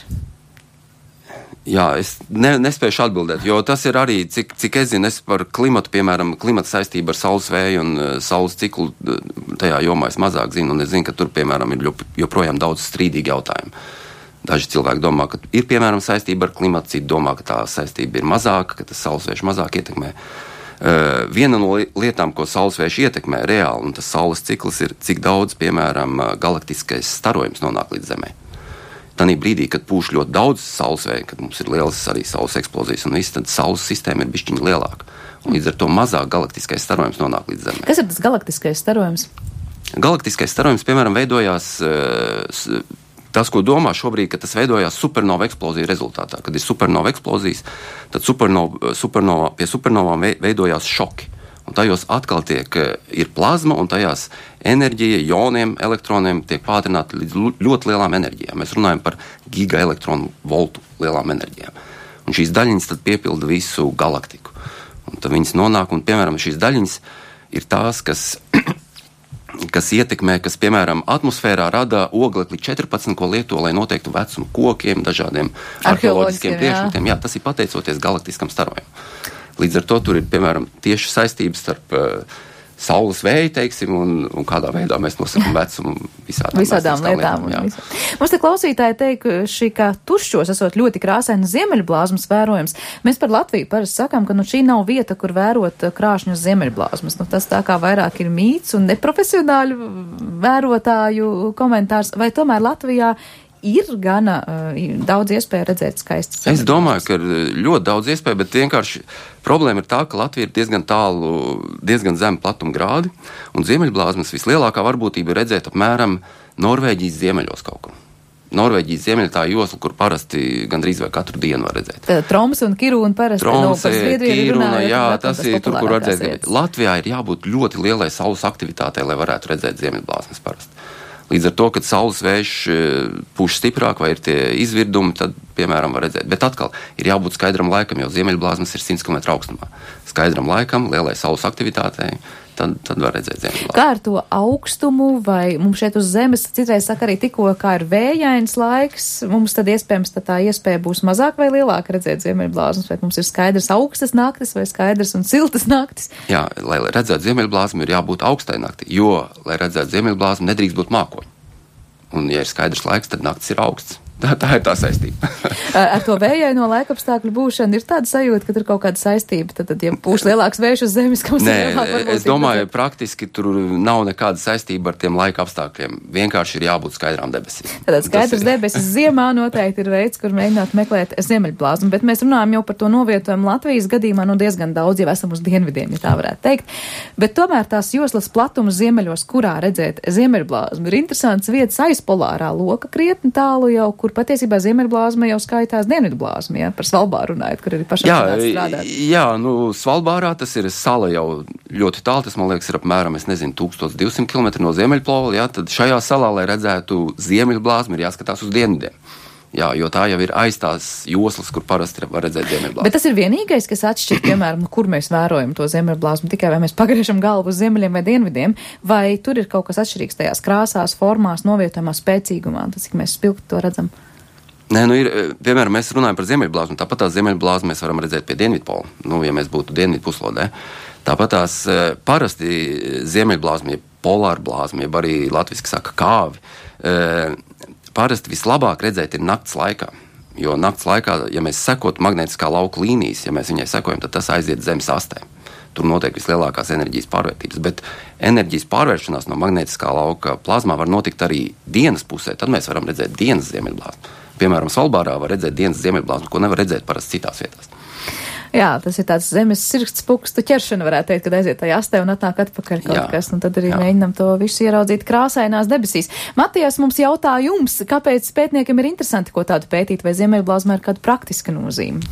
S6: Jā, es nespēju atbildēt, jo tas ir arī, cik es zinu, es par klimatu, piemēram, klimata saistību ar saules vēju un saules ciklu tajā jomā es mazāk zinu, un es zinu, ka tur, piemēram, ir joprojām daudz strīdīgi jautājumi. Daži cilvēki domā, ka ir, piemēram, saistība ar klimatu, citi domā, ka tā saistība ir mazāka, ka tas saules vējš mazāk ietekmē. Viena no lietām, ko saules vējš ietekmē reāli, un tas saules cikls ir, cik daudz, piemēram, galaktiskais starojums nonāk līdz Zemē. Tanī brīdī, kad pūš ļoti daudz saules vēja, kad mums ir lielas arī saules eksplozijas un viss, tad saules sistēma ir bišķiņa lielāka. Un līdz ar to mazāk galaktiskais starojums nonāk līdz Zemē.
S2: Kas ir tas galaktiskais starojums?
S6: Galaktiskais starojums, piemēram, veidojās... Tas, ko domā šobrīd, ka tas veidojās supernova eksplozija rezultātā. Kad ir supernova eksplozijas, tad pie supernovām veidojās šoki. Un tajos atkal ir plazma, un tajās enerģija, joniem, elektroniem tiek pātrināta līdz ļoti lielām enerģijām. Mēs runājam par gigaelektronu voltu lielām enerģijām. Un šīs daļiņas tad piepilda visu galaktiku. Un tad viņas nonāk, un, piemēram, šīs daļiņas ir tās, kas ietekmē, kas, piemēram, atmosfērā rada oglekli 14, ko lieto, lai noteiktu vecumu kokiem, dažādiem arheoloģiskiem priekšmetiem. Jā, tas ir pateicoties galaktiskam starojumam. Līdz ar to tur ir, piemēram, tieši saistības starp saules vēju, teiksim, un kādā veidā mēs nosakam vecumu visādām lietām.
S2: Mums te klausītāji teikuši, ka tušķos esot ļoti krāsaini ziemeļblāzmas vērojams. Mēs par Latviju parasti sakām, ka šī nav vieta, kur vērot krāšņus ziemeļblāzmas. Tas tā kā vairāk ir mīts un neprofesionāļu vērotāju komentārs. Vai tomēr Latvijā ir gana daudz iespēju redzēt skaistas ziemeļblāzmas?
S6: Es domāju, ka ir ļoti daudz iespēju, bet vienkārši problēma ir tā, ka Latvija ir diezgan tālu, diezgan zemi platuma grādi, un ziemeļblāzmas vislielākā varbūtība ir redzēt apmēram Norvēģijas ziemeļos kaut kur. Norvēģijas ziemeļa tā josla, kur parasti gandrīz vai katru dienu var redzēt.
S2: Tromse un Kirūna parasti.
S6: Tromse, Kirūna, jā, tas ir tur, kur redzēt. Latvijā ir jābūt ļoti lielai saules aktivitātei, lai varētu redzēt ziemeļblāzmas parasti. Līdz ar to, kad saules vējš pūš stiprāk vai ir tie izvirdumi, tad piemēram, var redzēt. Bet atkal ir jābūt skaidram laikam, jo ziemeļblāzmas ir 100 km augstumā. Skaidram laikam, lielai saules aktivitātei, tad var redzēt ziemeļblāzmu.
S2: Kā ar to augstumu, vai mums šeit uz zemes citreiz saka arī tikko, kā ir vējains laiks, mums tad iespējams tā iespēja būs mazāk vai lielāka redzēt ziemeļblāzmas, vai mums ir skaidrs augstas naktis vai skaidrs un siltas naktis? Jā,
S6: lai redzētu ziemeļblāzmu, ir jābūt augstai nakti, jo, lai redzētu ziemeļblāzmu, nedrīkst būt mākoņi. Un, ja ir skaidrs laiks, tad naktis ir augsts. Tā ir tā saistība.
S2: Ar to vējaino laikapstākļu būšanu ir tāda sajūta, ka tur kaut kāda saistība. Tad, ja būs lielāks vējš uz zemes, ka mums ir lielāka varbūt.
S6: Es domāju, praktiski tur nav nekāda saistība ar tiem laika apstākļiem. Vienkārši ir jābūt skaidrām debesīm.
S2: Tātad skaidrs debesis ziemā noteikti ir veids, kur mēģināt meklēt ziemeļblāzmu. Bet mēs runājam jau par to novietojumu Latvijas gadījumā, diezgan daudz jau esam uz dienvidiem, ja tā varētu teikt. Bet tomēr tās joslas platums ziemeļos, kurā redzēt ziemeļblāzmu, ir interesants vietas aiz polārā loka krietni tālu jau, kur patiesībā ziemeļblāzma jau skaitās dienvidblāzma, ja, par Svalbāru runājot, kur arī pašam strādāt.
S6: Jā, Svalbārā tas ir sala jau ļoti tālu, tas, man liekas, ir apmēram, 1200 km no Ziemeļpola, jā, tad šajā salā, lai redzētu ziemeļblāzmu, ir jāskatās uz dienvidiem. Jā, jo tā jau ir aiz tās joslas, kur parasti var redzēt ziemeļblāzmu.
S2: Bet tas ir vienīgais, kas atšķir, piemēram, kur mēs vērojam to ziemeļblāzmu, tikai vai mēs pagriežam galvu uz ziemeļiem vai dienvidiem, vai tur ir kaut kas atšķirīgs tajās krāsās, formās, novietojumā, spēcīgumā, tas, cik mēs spilgti to redzam?
S6: Nē, piemēram, mēs runājam par ziemeļblāzmu, tāpat tās ziemeļblāzmu mēs varam redzēt pie dienvidpola, ja mēs būtu dienvidu puslodē. Tāpat tās parasti ziemeļblāzmi, polārblāzmi, jeb arī latviski saka kāvi, parasti vislabāk redzēt ir nakts laikā, jo nakts laikā, ja mēs sekotu magnētiskā lauka līnijas, ja mēs viņai sekojam, tad tas aiziet zemes astē. Tur notiek vislielākās enerģijas pārvērtības, bet enerģijas pārvēršanās no magnētiskā lauka plazmā var notikt arī dienas pusē, tad mēs varam redzēt dienas ziemeļblāzmu. Piemēram, Svalbārā var redzēt dienas ziemeļblāzmu, ko nevar redzēt parasti citās vietās.
S2: Jā, tas ir tāds zemes sirkstspukstu ķeršana, varētu teikt, kad aiziet tajā astē un atnāk atpakaļ kaut kas, un tad arī mēģinam to visu ieraudzīt krāsainās debesīs. Matijas mums jautā jums, kāpēc pētniekiem ir interesanti, ko tādu pētīt, vai ziemeļblāzmā ir kāda praktiska nozīme?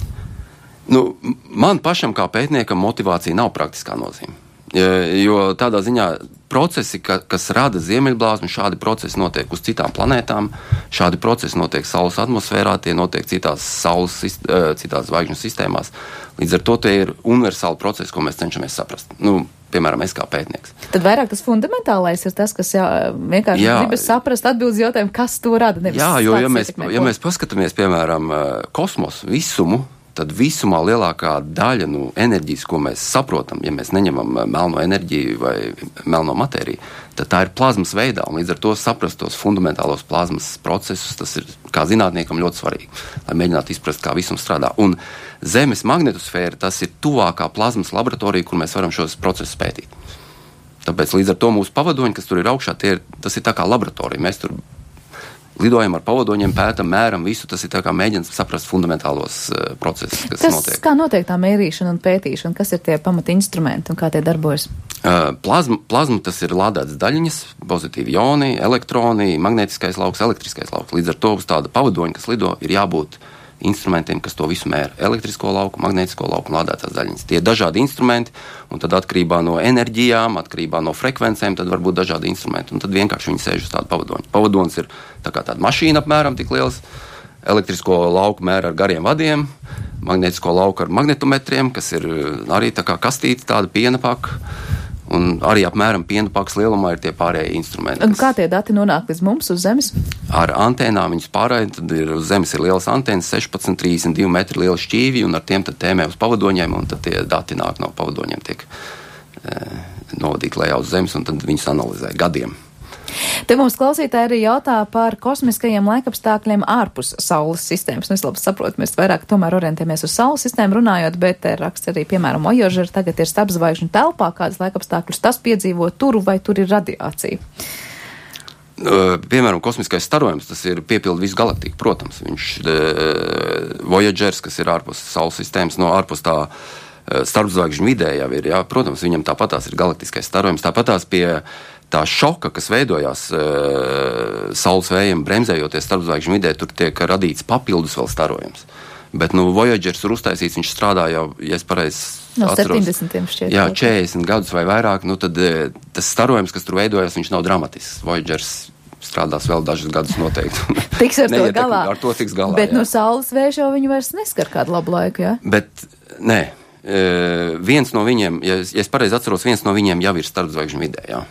S6: Man pašam kā pētniekam motivācija nav praktiskā nozīme. Jo tādā ziņā procesi, kas rada ziemeļblāzmu, šādi procesi notiek uz citām planētām, šādi procesi notiek Saules atmosfērā, tie notiek citās zvaigžņu sistēmās. Līdz ar to tie ir universāli procesi, ko mēs cenšamies saprast. Piemēram, es kā pētnieks.
S2: Tad vairāk tas fundamentālais ir tas, kas vienkārši gribas saprast atbildes jautājumu, kas to rada.
S6: Jā, jo ja mēs paskatāmies, piemēram, kosmosu visumu, tad visumā lielākā daļa enerģijas, ko mēs saprotam, ja mēs neņemam melno enerģiju vai melno matēriju, tad tā ir plazmas veidā, un līdz ar to saprast tos fundamentālos plazmas procesus, tas ir kā zinātniekam ļoti svarīgi, lai mēģinātu izprast, kā visums strādā. Un Zemes magnetosfēra, tas ir tuvākā plazmas laboratorija, kur mēs varam šos procesus pētīt. Tāpēc līdz ar to mūsu pavadoņi, kas tur ir augšā, tas ir tā kā laboratorija. Mēs tur lidojam ar pavadoņiem, pētam, mēram visu, tas ir tā kā mēģināt saprast fundamentālos procesus, kas notiek.
S2: Kā notiek tā mērīšana un pētīšana? Kas ir tie pamata instrumenti un kā tie darbojas?
S6: Plazma tas ir lādētas daļiņas, pozitīvi joni, elektroni, magnētiskais lauks, elektriskais lauks. Līdz ar to uz tāda pavadoņa, kas lido, ir jābūt instrumentiem, kas to visu mēra. Elektrisko lauku, magnētisko lauku un lādētās daļiņas. Tie ir dažādi instrumenti, un tad atkarībā no enerģijām, atkarībā no frekvencēm, tad var būt dažādi instrumenti, un tad vienkārši viņi sēž uz tādu pavadoņu. Pavadonis ir tā kā tāda mašīna apmēram tik liels, elektrisko lauku mēra ar gariem vadiem, magnētisko lauku ar magnetometriem, kas ir arī tā kā kastīte, tāda piena paka, un arī apmēram piena pakas lielumā ir tie pārējie instrumenti.
S2: Un kā tie dati nonāk līdz mums uz Zemes?
S6: Ar antēnām viņus pārēj, tad uz Zemes ir lielas antēnas, 16-32 metri liela šķīvi, un ar tiem tad tēmē uz pavadoņiem, un tad tie dati nāk no pavadoņiem, tiek novadīti lejā uz Zemes, un tad viņus analizē gadiem.
S2: Te mums klausītāji arī jautā par kosmiskajiem laikapstākļiem ārpus Saules sistēmas. Es labi saprotu, mēs vairāk tomēr orientējamies uz Saules sistēmu runājot, bet raksts arī, piemēram, Voyager tagad ir starpzvaigžņu telpā, kādas laikapstākļus tas piedzīvo tur, vai tur ir radiācija?
S6: Piemēram, kosmiskais starojums, tas ir piepildi visu galaktiku, protams. Viņš Voyagers, kas ir ārpus Saules sistēmas, ārpus tā starpzvaigžņu vidē jau ir, jā, protams, viņam tāpatās ir galaktiskais starojums, tāpatās pie tā šoka, kas veidojās Saules vējiem bremzējoties starpzvaigžņu vidē, tur tiek radīts papildus vēl starojums. Bet, Voyagers ir uztaisīts, viņš strādā jau, ja es pareizi atceros,
S2: 70 šķiet.
S6: Jā, 40 gadus vai vairāk, tad tas starojums, kas tur veidojās, viņš nav dramatisks. Voyagers strādās vēl dažus gadus noteikti.
S2: Tiks ar to galā.
S6: Ar to tiks galā,
S2: bet no saules vēja jau viņu vairs neskar kādu labu laiku, jā?
S6: Bet, nē. Viens no viņiem, ja es pareizi atceros, viens no viņiem jau ir starpzvaigžņu vidē, jā.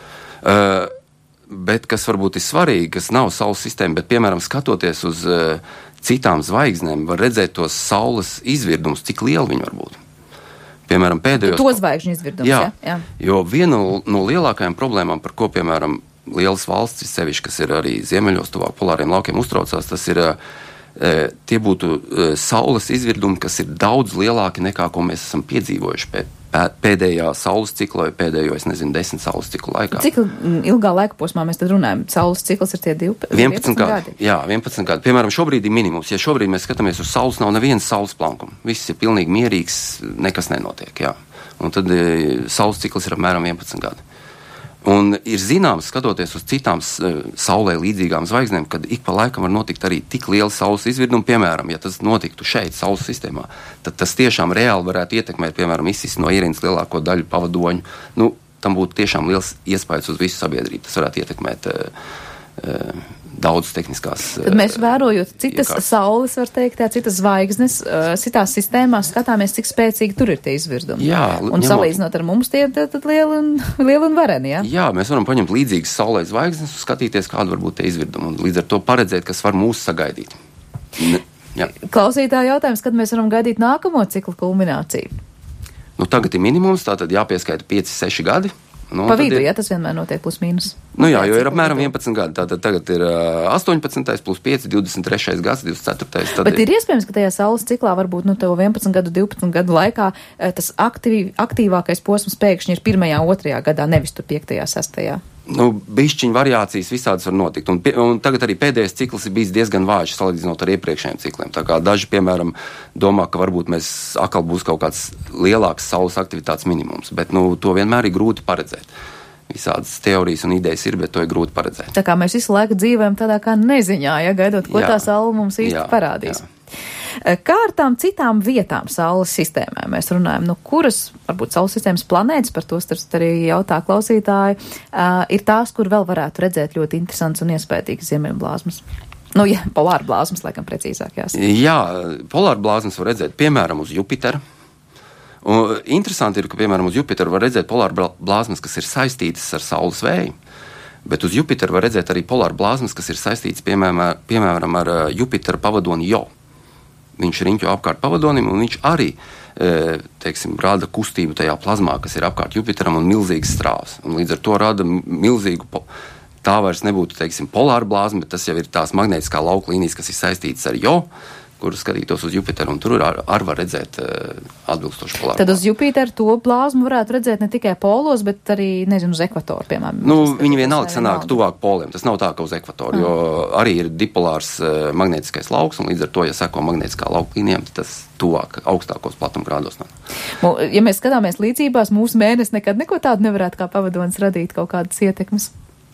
S6: Bet, kas varbūt ir svarīgi, kas nav saules sistēma, bet, piemēram, skatoties uz citām zvaigznēm, var redzēt tos saules izvirdumus, cik lieli viņi var būt. Piemēram, pēdējos...
S2: To zvaigžņu izvirdums, jā.
S6: Jo viena no lielākajām problēmām, par ko, piemēram, lielas valstis sevišķi, kas ir arī ziemeļos tuvāk polāriem laukiem uztraucās, tas ir, tie būtu saules izvirdumi, kas ir daudz lielāki nekā, ko mēs esam piedzīvojuši pēdējā saules cikla vai pēdējo, 10 saules ciklu laikā.
S2: Cik ilgā laika posmā mēs tad runājam? Saules cikls ir tie 11 gadi?
S6: Jā, 11 gadi. Piemēram, šobrīd ir minimums. Ja šobrīd mēs skatāmies uz saules, nav nevienas saules plankuma. Viss ir pilnīgi mierīgs, nekas nenotiek, jā. Un tad saules cikls ir apmēram 11 gadi. Un ir zināms, skatoties uz citām saulē līdzīgām zvaigznēm, kad ik pa laikam var notikt arī tik liela saules izvirduma, piemēram, ja tas notiktu šeit, saules sistēmā, tad tas tiešām reāli varētu ietekmēt, piemēram, izsist no ierīnas lielāko daļu pavadoņu. Nu, tam būtu tiešām liels iespējas uz visu sabiedrību. Tas varētu ietekmēt daudz tehniskās...
S2: Tad mēs vērojot citas saules, var teikt, citas zvaigznes, citās sistēmās skatāmies, cik spēcīgi tur ir tie izvirdumi.
S6: Jā,
S2: un salīdzinot ar mums tie tad lieli un vareni, jā?
S6: Jā, mēs varam paņemt līdzīgas saulē zvaigznes un skatīties, kāda var būt tie izvirdumi, un līdz ar to paredzēt, kas var mūs sagaidīt. Jā.
S2: Klausītāja jautājums, kad mēs varam gaidīt nākamo ciklu kulmināciju?
S6: Nu, tagad ir minimums, tātad jāpieskaita 5-6 gadi. Nu,
S2: pa vidu, tas vienmēr notiek plus mīnus.
S6: Nu jā, jo ir apmēram 11 gadi. Tātad tagad ir 18. plus 5, 23. gads, 24.
S2: Bet ir iespējams, ka tajā saules ciklā varbūt tev 11 gadu, 12 gadu laikā tas aktīvākais posms pēkšņi ir 1., 2. gadā, nevis tur 5., 6.
S6: Nu, bišķiņu variācijas visādas var notikt. Un tagad arī pēdējais cikls ir bijis diezgan vājš, salīdzinot ar iepriekšējiem cikliem. Tā kā daži, piemēram, domā, ka varbūt mēs atkal būs kaut kāds lielāks saules aktivitātes minimums, bet to vienmēr ir grūti paredzēt. Visādas teorijas un idejas ir, bet to ir grūti paredzēt.
S2: Tā kā mēs visu laiku dzīvojam tādā kā neziņā, gaidot, ko tā saule mums īsti parādīs. Jā. Kā ar tām citām vietām saules sistēmā mēs runājam, kuras, varbūt saules sistēmas planētas, par to starp arī jautā klausītāji, ir tās, kur vēl varētu redzēt ļoti interesants un iespējīgs ziemeļblāzmas? Polārblāzmas, laikam precīzāk jāsaka.
S6: Jā, polārblāzmas var redzēt, piemēram, uz Jupitera. Un interesanti ir, ka, piemēram, uz Jupiteru var redzēt polārblāzmas, kas ir saistītas ar saules vēju, bet uz Jupiteru var redzēt arī polārblāzmas, kas ir saistītas, piemēram, ar Jupitera pavadoni Jo. Viņš riņķo apkārt pavadonim, un viņš arī, rada kustību tajā plazmā, kas ir apkārt Jupiteram, un milzīgas strāvas. Un līdz ar to rada milzīgu, tā vairs nebūtu, polāra blāzma, bet tas jau ir tās magnētiskā lauka līnijas, kas ir saistītas ar Jo, kur skatītos uz Jupiteru, un tur var redzēt atbilstoši polāru.
S2: Tad uz Jupiteru to blāzmu varētu redzēt ne tikai polos, bet arī, uz ekvatoru, piemēram.
S6: Viņi vienalga sanāk tuvāk poliem. Tas nav tā, ka uz ekvatoru, jo arī ir dipolārs magnētiskais lauks, un līdz ar to, ja seko magnētiskā lauka līnijām, tad tas tuvāk augstākos platumgrādos nav.
S2: Ja mēs skatāmies līdzībās, mūsu mēnesis nekad neko tādu nevarētu kā pavadonis radīt kaut kādas ietekmes.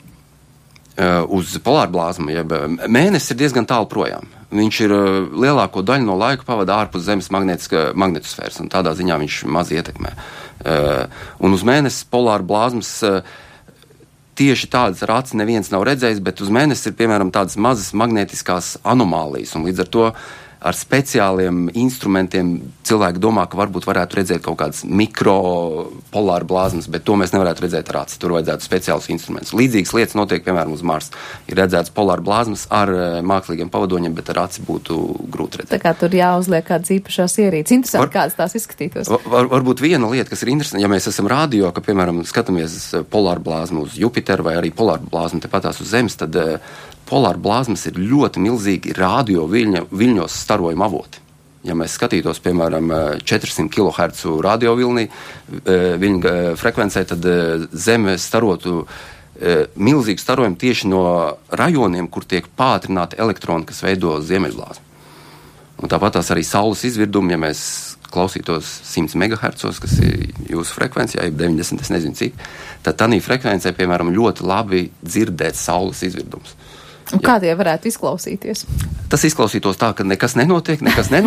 S6: Uz polārblāzmu, mēnesis ir diezgan tālu projām. Viņš ir lielāko daļu no laika pavada ārpus Zemes magnetosfēras, un tādā ziņā viņš maz ietekmē. Un uz mēnesis polārblāzmas tieši tādas ar aci neviens nav redzējis, bet uz mēnesis ir, piemēram, tādas mazas magnētiskās anomālijas, un līdz ar to ar speciāliem instrumentiem cilvēki domā, ka varbūt varētu redzēt kaut kādas mikropolāra blāzmas, bet to mēs nevarētu redzēt ar aci. Tur vajadzētu speciālus instrumentus. Līdzīgas lietas notiek, piemēram, uz Marsa. Ir redzēts polāra blāzmas ar mākslīgiem pavadoņiem, bet ar aci būtu grūti redzēt.
S2: Tā kā tur jāuzliek kādas īpašās ierīces. Interesanti, kādas tās izskatītos.
S6: Varbūt viena lieta, kas ir interesanta, ja mēs esam radio, ka, piemēram, skatāmies polāra blāzmu uz Jupiteru vai arī polāra blāzmu tepatās uz Zemes, tad polāra blāzmas ir ļoti milzīgi radio viļņos starojuma avoti. Ja mēs skatītos, piemēram, 400 kHz radio viļņu frekvencē, tad Zeme starotu milzīgu starojumu tieši no rajoniem, kur tiek pātrināti elektroni, kas veido ziemeļblāzmu. Un tāpat tās arī saules izvirdumi, ja mēs klausītos 100 MHz, kas ir jūsu frekvencijā, ja 90, es nezinu cik, tad tādā frekvencē, piemēram, ļoti labi dzirdēt saules izvirdumus.
S2: Un kā tie varētu izklausīties?
S6: Tas izklausītos tā, ka nekas nenotiek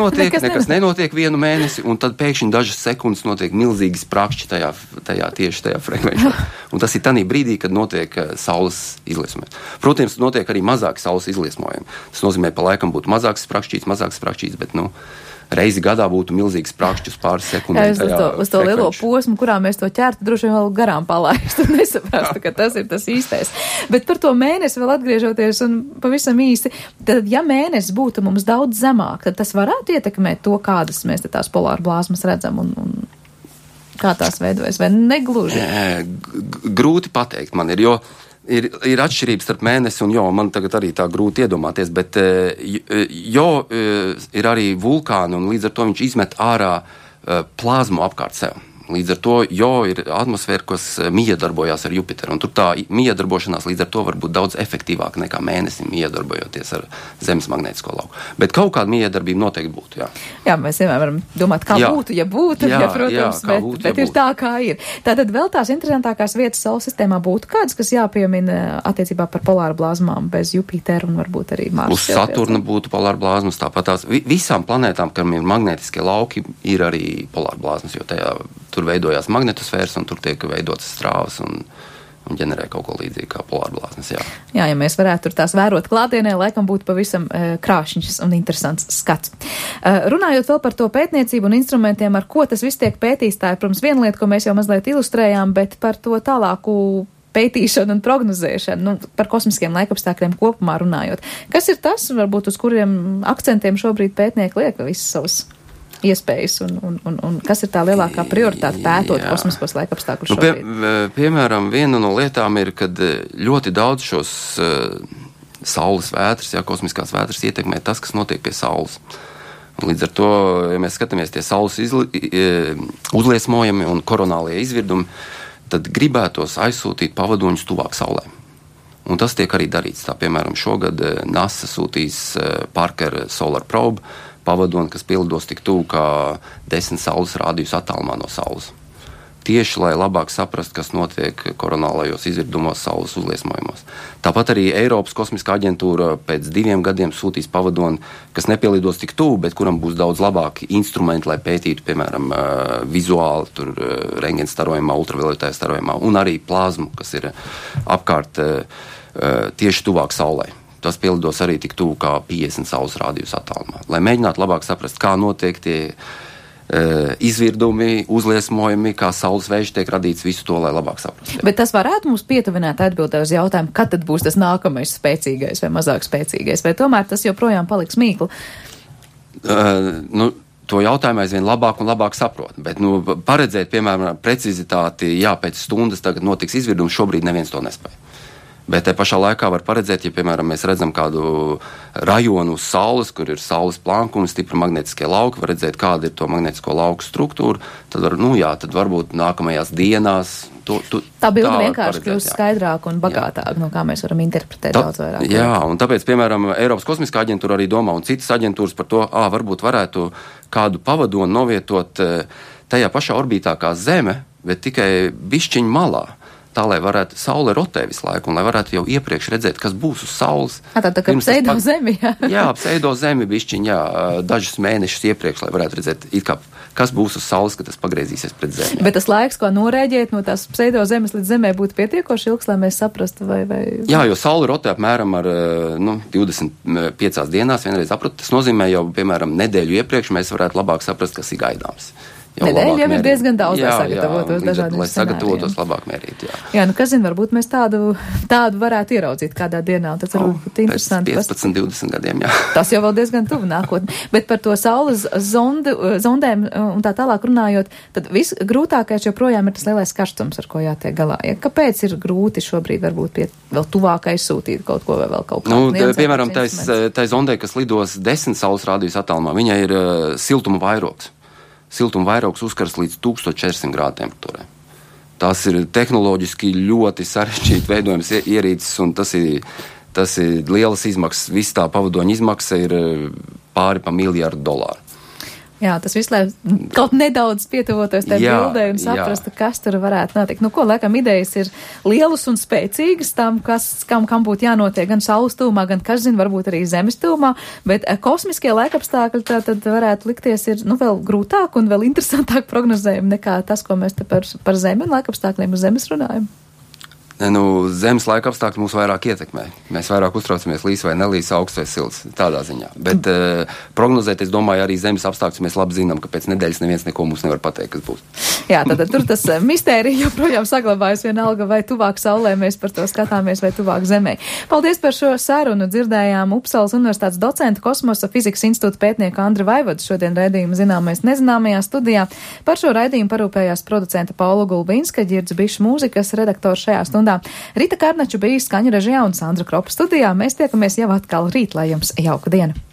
S6: vienu mēnesi, un tad pēkšņi dažas sekundes notiek milzīgi sprākšķi tieši tajā frekvencē. Un tas ir tanī brīdī, kad notiek saules izliesmojumi. Protams, notiek arī mazāk saules izliesmojumi. Tas nozīmē, pa laikam būtu mazāks sprākšķīts, bet, reizi gadā būtu milzīgs sprākšķis pāris sekundēm.
S2: Uz to lielo posmu, kurā mēs to ķertu, droši vien vēl garām palaistu un nesaprastu, ka tas ir tas īstais. Bet par to mēnesi vēl atgriežoties un pavisam īsi, tad ja mēnesis būtu mums daudz zemāk, tad tas varētu ietekmēt to, kādas mēs tās polāru blāzmas redzam un kā tās veidojas, vai negluži?
S6: Grūti pateikt man ir, jo ir atšķirības starp mēnesi un jo, man tagad arī tā grūti iedomāties, bet jo ir arī vulkāni un līdz ar to viņš izmet ārā plazmu apkārt sev. Līdz ar to jo ir atmosfēra, kas miedarbojās ar Jupiteru, un tur tā miedarbošanās līdz ar to var būt daudz efektīvāka nekā mēnesim miedarbojoties ar Zemes magnētisko lauku. Bet kaut kāda miedarbība noteikti būtu, jā.
S2: Jā, mēs vienmēr varam domāt, kā būtu, ja būtu, protams, bet ir tā, kā ir. Tātad vēl tās interesantākās vietas Saules sistēmā būtu kādas, kas jāpiemina attiecībā par polāru blāzmām bez Jupitera un varbūt arī Marsa.
S6: Uz Saturna būtu polāru blāzmas, tāpat tās visām planētām, kam ir magnētiskie lauki, ir arī polāru blāzmas, jo tur veidojās magnetosfēras un tur tiek veidotas strāvas un ģenerē kaut ko līdzīgi kā polārblāzmas, jā.
S2: Jā, ja mēs varētu tur tās vērot klātienē, laikam būtu pavisam krāšņs un interesants skats. Runājot vēl par to pētniecību un instrumentiem, ar ko tas viss tiek pētīts, tā ir, protams, viena lieta, ko mēs jau mazliet ilustrējām, bet par to tālāku pētīšanu un prognozēšanu, par kosmiskiem laikapstākļiem kopumā runājot. Kas ir tas, varbūt uz kuriem akcentiem šobrīd pētnieki liek visas savas iespējas un kas ir tā lielākā prioritāte pētot kosmiskos laikapstākļus šobrīd?
S6: Piemēram, viena no lietām ir, kad ļoti daudz šos saules vētras, kosmiskās vētras ietekmē tas, kas notiek pie saules. Līdz ar to, ja mēs skatāmies tie saules uzliesmojumi un koronālie izvirdumi, tad gribētos aizsūtīt pavadoņus tuvāk saulē. Un tas tiek arī darīts. Tā, piemēram, šogad NASA sūtīs Parker Solar Probe pavadoni, kas pielidos tik tuvu kā 10 saules rādījus attālumā no saules. Tieši, lai labāk saprastu, kas notiek koronālajos izvirdumos saules uzliesmojumos. Tāpat arī Eiropas kosmiskā aģentūra pēc 2 gadiem sūtīs pavadoni, kas nepielidos tik tuvu, bet kuram būs daudz labāki instrumenti, lai pētītu, piemēram, vizuāli, tur rentgena starojumā, ultravioletā starojumā, un arī plazmu, kas ir apkārt tieši tuvāk saulē. Tas pielidos arī tik tuvu kā 50 saules rādījus attālumā. Lai mēģinātu labāk saprast, kā notiek tie izvirdumi, uzliesmojumi, kā saules vējš tiek radīts, visu to, lai labāk saprastu.
S2: Bet tas varētu mums pietuvināt atbildēt uz jautājumu, kad tad būs tas nākamais spēcīgais vai mazāk spēcīgais, vai tomēr tas joprojām paliks mīkli?
S6: To jautājumu aizvien labāk un labāk saprot, bet paredzēt, piemēram, precizitāti, pēc stundas tagad notiks izvirdums, šobrīd neviens to nespēj. Bet te pašā laikā var paredzēt, ja, piemēram, mēs redzam kādu rajonu uz saules, kur ir saules plankumi, stipri magnetiskie lauki, var redzēt, kāda ir to magnetisko lauku struktūra, tad varbūt nākamajās dienās
S2: tā bilde vienkārši kļūst skaidrāk un bagātāk, no kā mēs varam interpretēt daudz vairāk.
S6: Jā, un tāpēc, piemēram, Eiropas kosmiskā aģentūra arī domā, un citas aģentūras par to, varbūt varētu kādu pavadonu novietot tajā pašā orbītā kā Zeme, bet tikai bišķiņ malā. Tā, lai varētu, saule rotē visu laiku, un lai varētu jau iepriekš redzēt, kas būs uz saules.
S2: Tā kā pseido zemi, jā.
S6: Jā, pseido zemi bišķiņ, dažus mēnešus iepriekš, lai varētu redzēt, kas būs uz saules, kad tas pagriezīsies pret zemi.
S2: Bet tas laiks, ko norēģēt no tās pseido zemes līdz zemē, būtu pietiekoši ilgs, lai mēs saprastu, vai...
S6: Jā, jo saule rotē apmēram ar 25 dienās vienreiz aprit. Tas nozīmē jau, piemēram, nedēļu iepriekš mēs varētu labāk saprast, kas ir gaidāms.
S2: Nedēļa jau ir diezgan daudz, lai sagatavotos dažādiem
S6: lai sagatavotos labāk mērīt, jā.
S2: Jā, kas zina, varbūt mēs tādu varētu ieraudzīt kādā dienā, un tas varbūt būtu interesanti.
S6: Pēc 15-20 gadiem, jā.
S2: Tas jau vēl diezgan tuvu nākotnē. Bet par to saules zondēm un tā tālāk runājot, tad viss grūtākais joprojām ir tas lielais karstums, ar ko jātiek galā. Ja, kāpēc ir grūti šobrīd varbūt vēl tuvāk aizsūtīt kaut ko vai vēl kaut kā?
S6: Piemēram, tai zondē, kas lidos 10 saules rādījus attālumā, viņai ir siltuma vairogs. Siltuma vairogs uzkars līdz 1400 grādu temperatūrai. Tas ir tehnoloģiski ļoti sarežģīti veidojams ierīces, un tas ir lielas izmaksas. Viss tā pavadoņa izmaksa ir pāri pa $1 miljardu.
S2: Jā, tas viss, lai kaut nedaudz pietuvotos tajā bildē un saprastu, kas tur varētu notikt. Nu, ko, laikam, idejas ir lielas un spēcīgas tam, kam būtu jānotiek gan saules tūmā, gan, kas zina, varbūt arī zemes tūmā, bet kosmiskie laikapstākļi tad varētu likties ir, vēl grūtāk un vēl interesantāk prognozējumi nekā tas, ko mēs te par zemi un laikapstākļiem uz zemes runājam.
S6: Zemes laika apstākļi mūs vairāk ietekmē. Mēs vairāk uztraucamies līs vai nelīs, augsts vai silts, tādā ziņā. Bet prognozēt, es domāju, arī zemes apstākļus mēs labi zinām, ka pēc nedēļas neviens neko mums nevar pateikt, kas būs.
S2: Jā, tad tur tas mistērija joprojām saglabājas vienalga, vai tuvāk saulē mēs par to skatāmies, vai tuvāk zemē. Paldies par šo sarunu. Dzirdējām Upsalas Universitātes docentu Kosmosa fizikas institūta pētnieku Andri Vaivodu šodien raidījuma Zināmais nezināmajā studijā. Par šo raidījumu parūpējās producenta Paula Gulbinska, Ģirds Bišs mūzikas redaktors šajā stundā. Rita Karnaču bija skaņu režijā un Sandra Kropa studijā. Mēs tiekamies jau atkal rīt, lai jums jauka diena.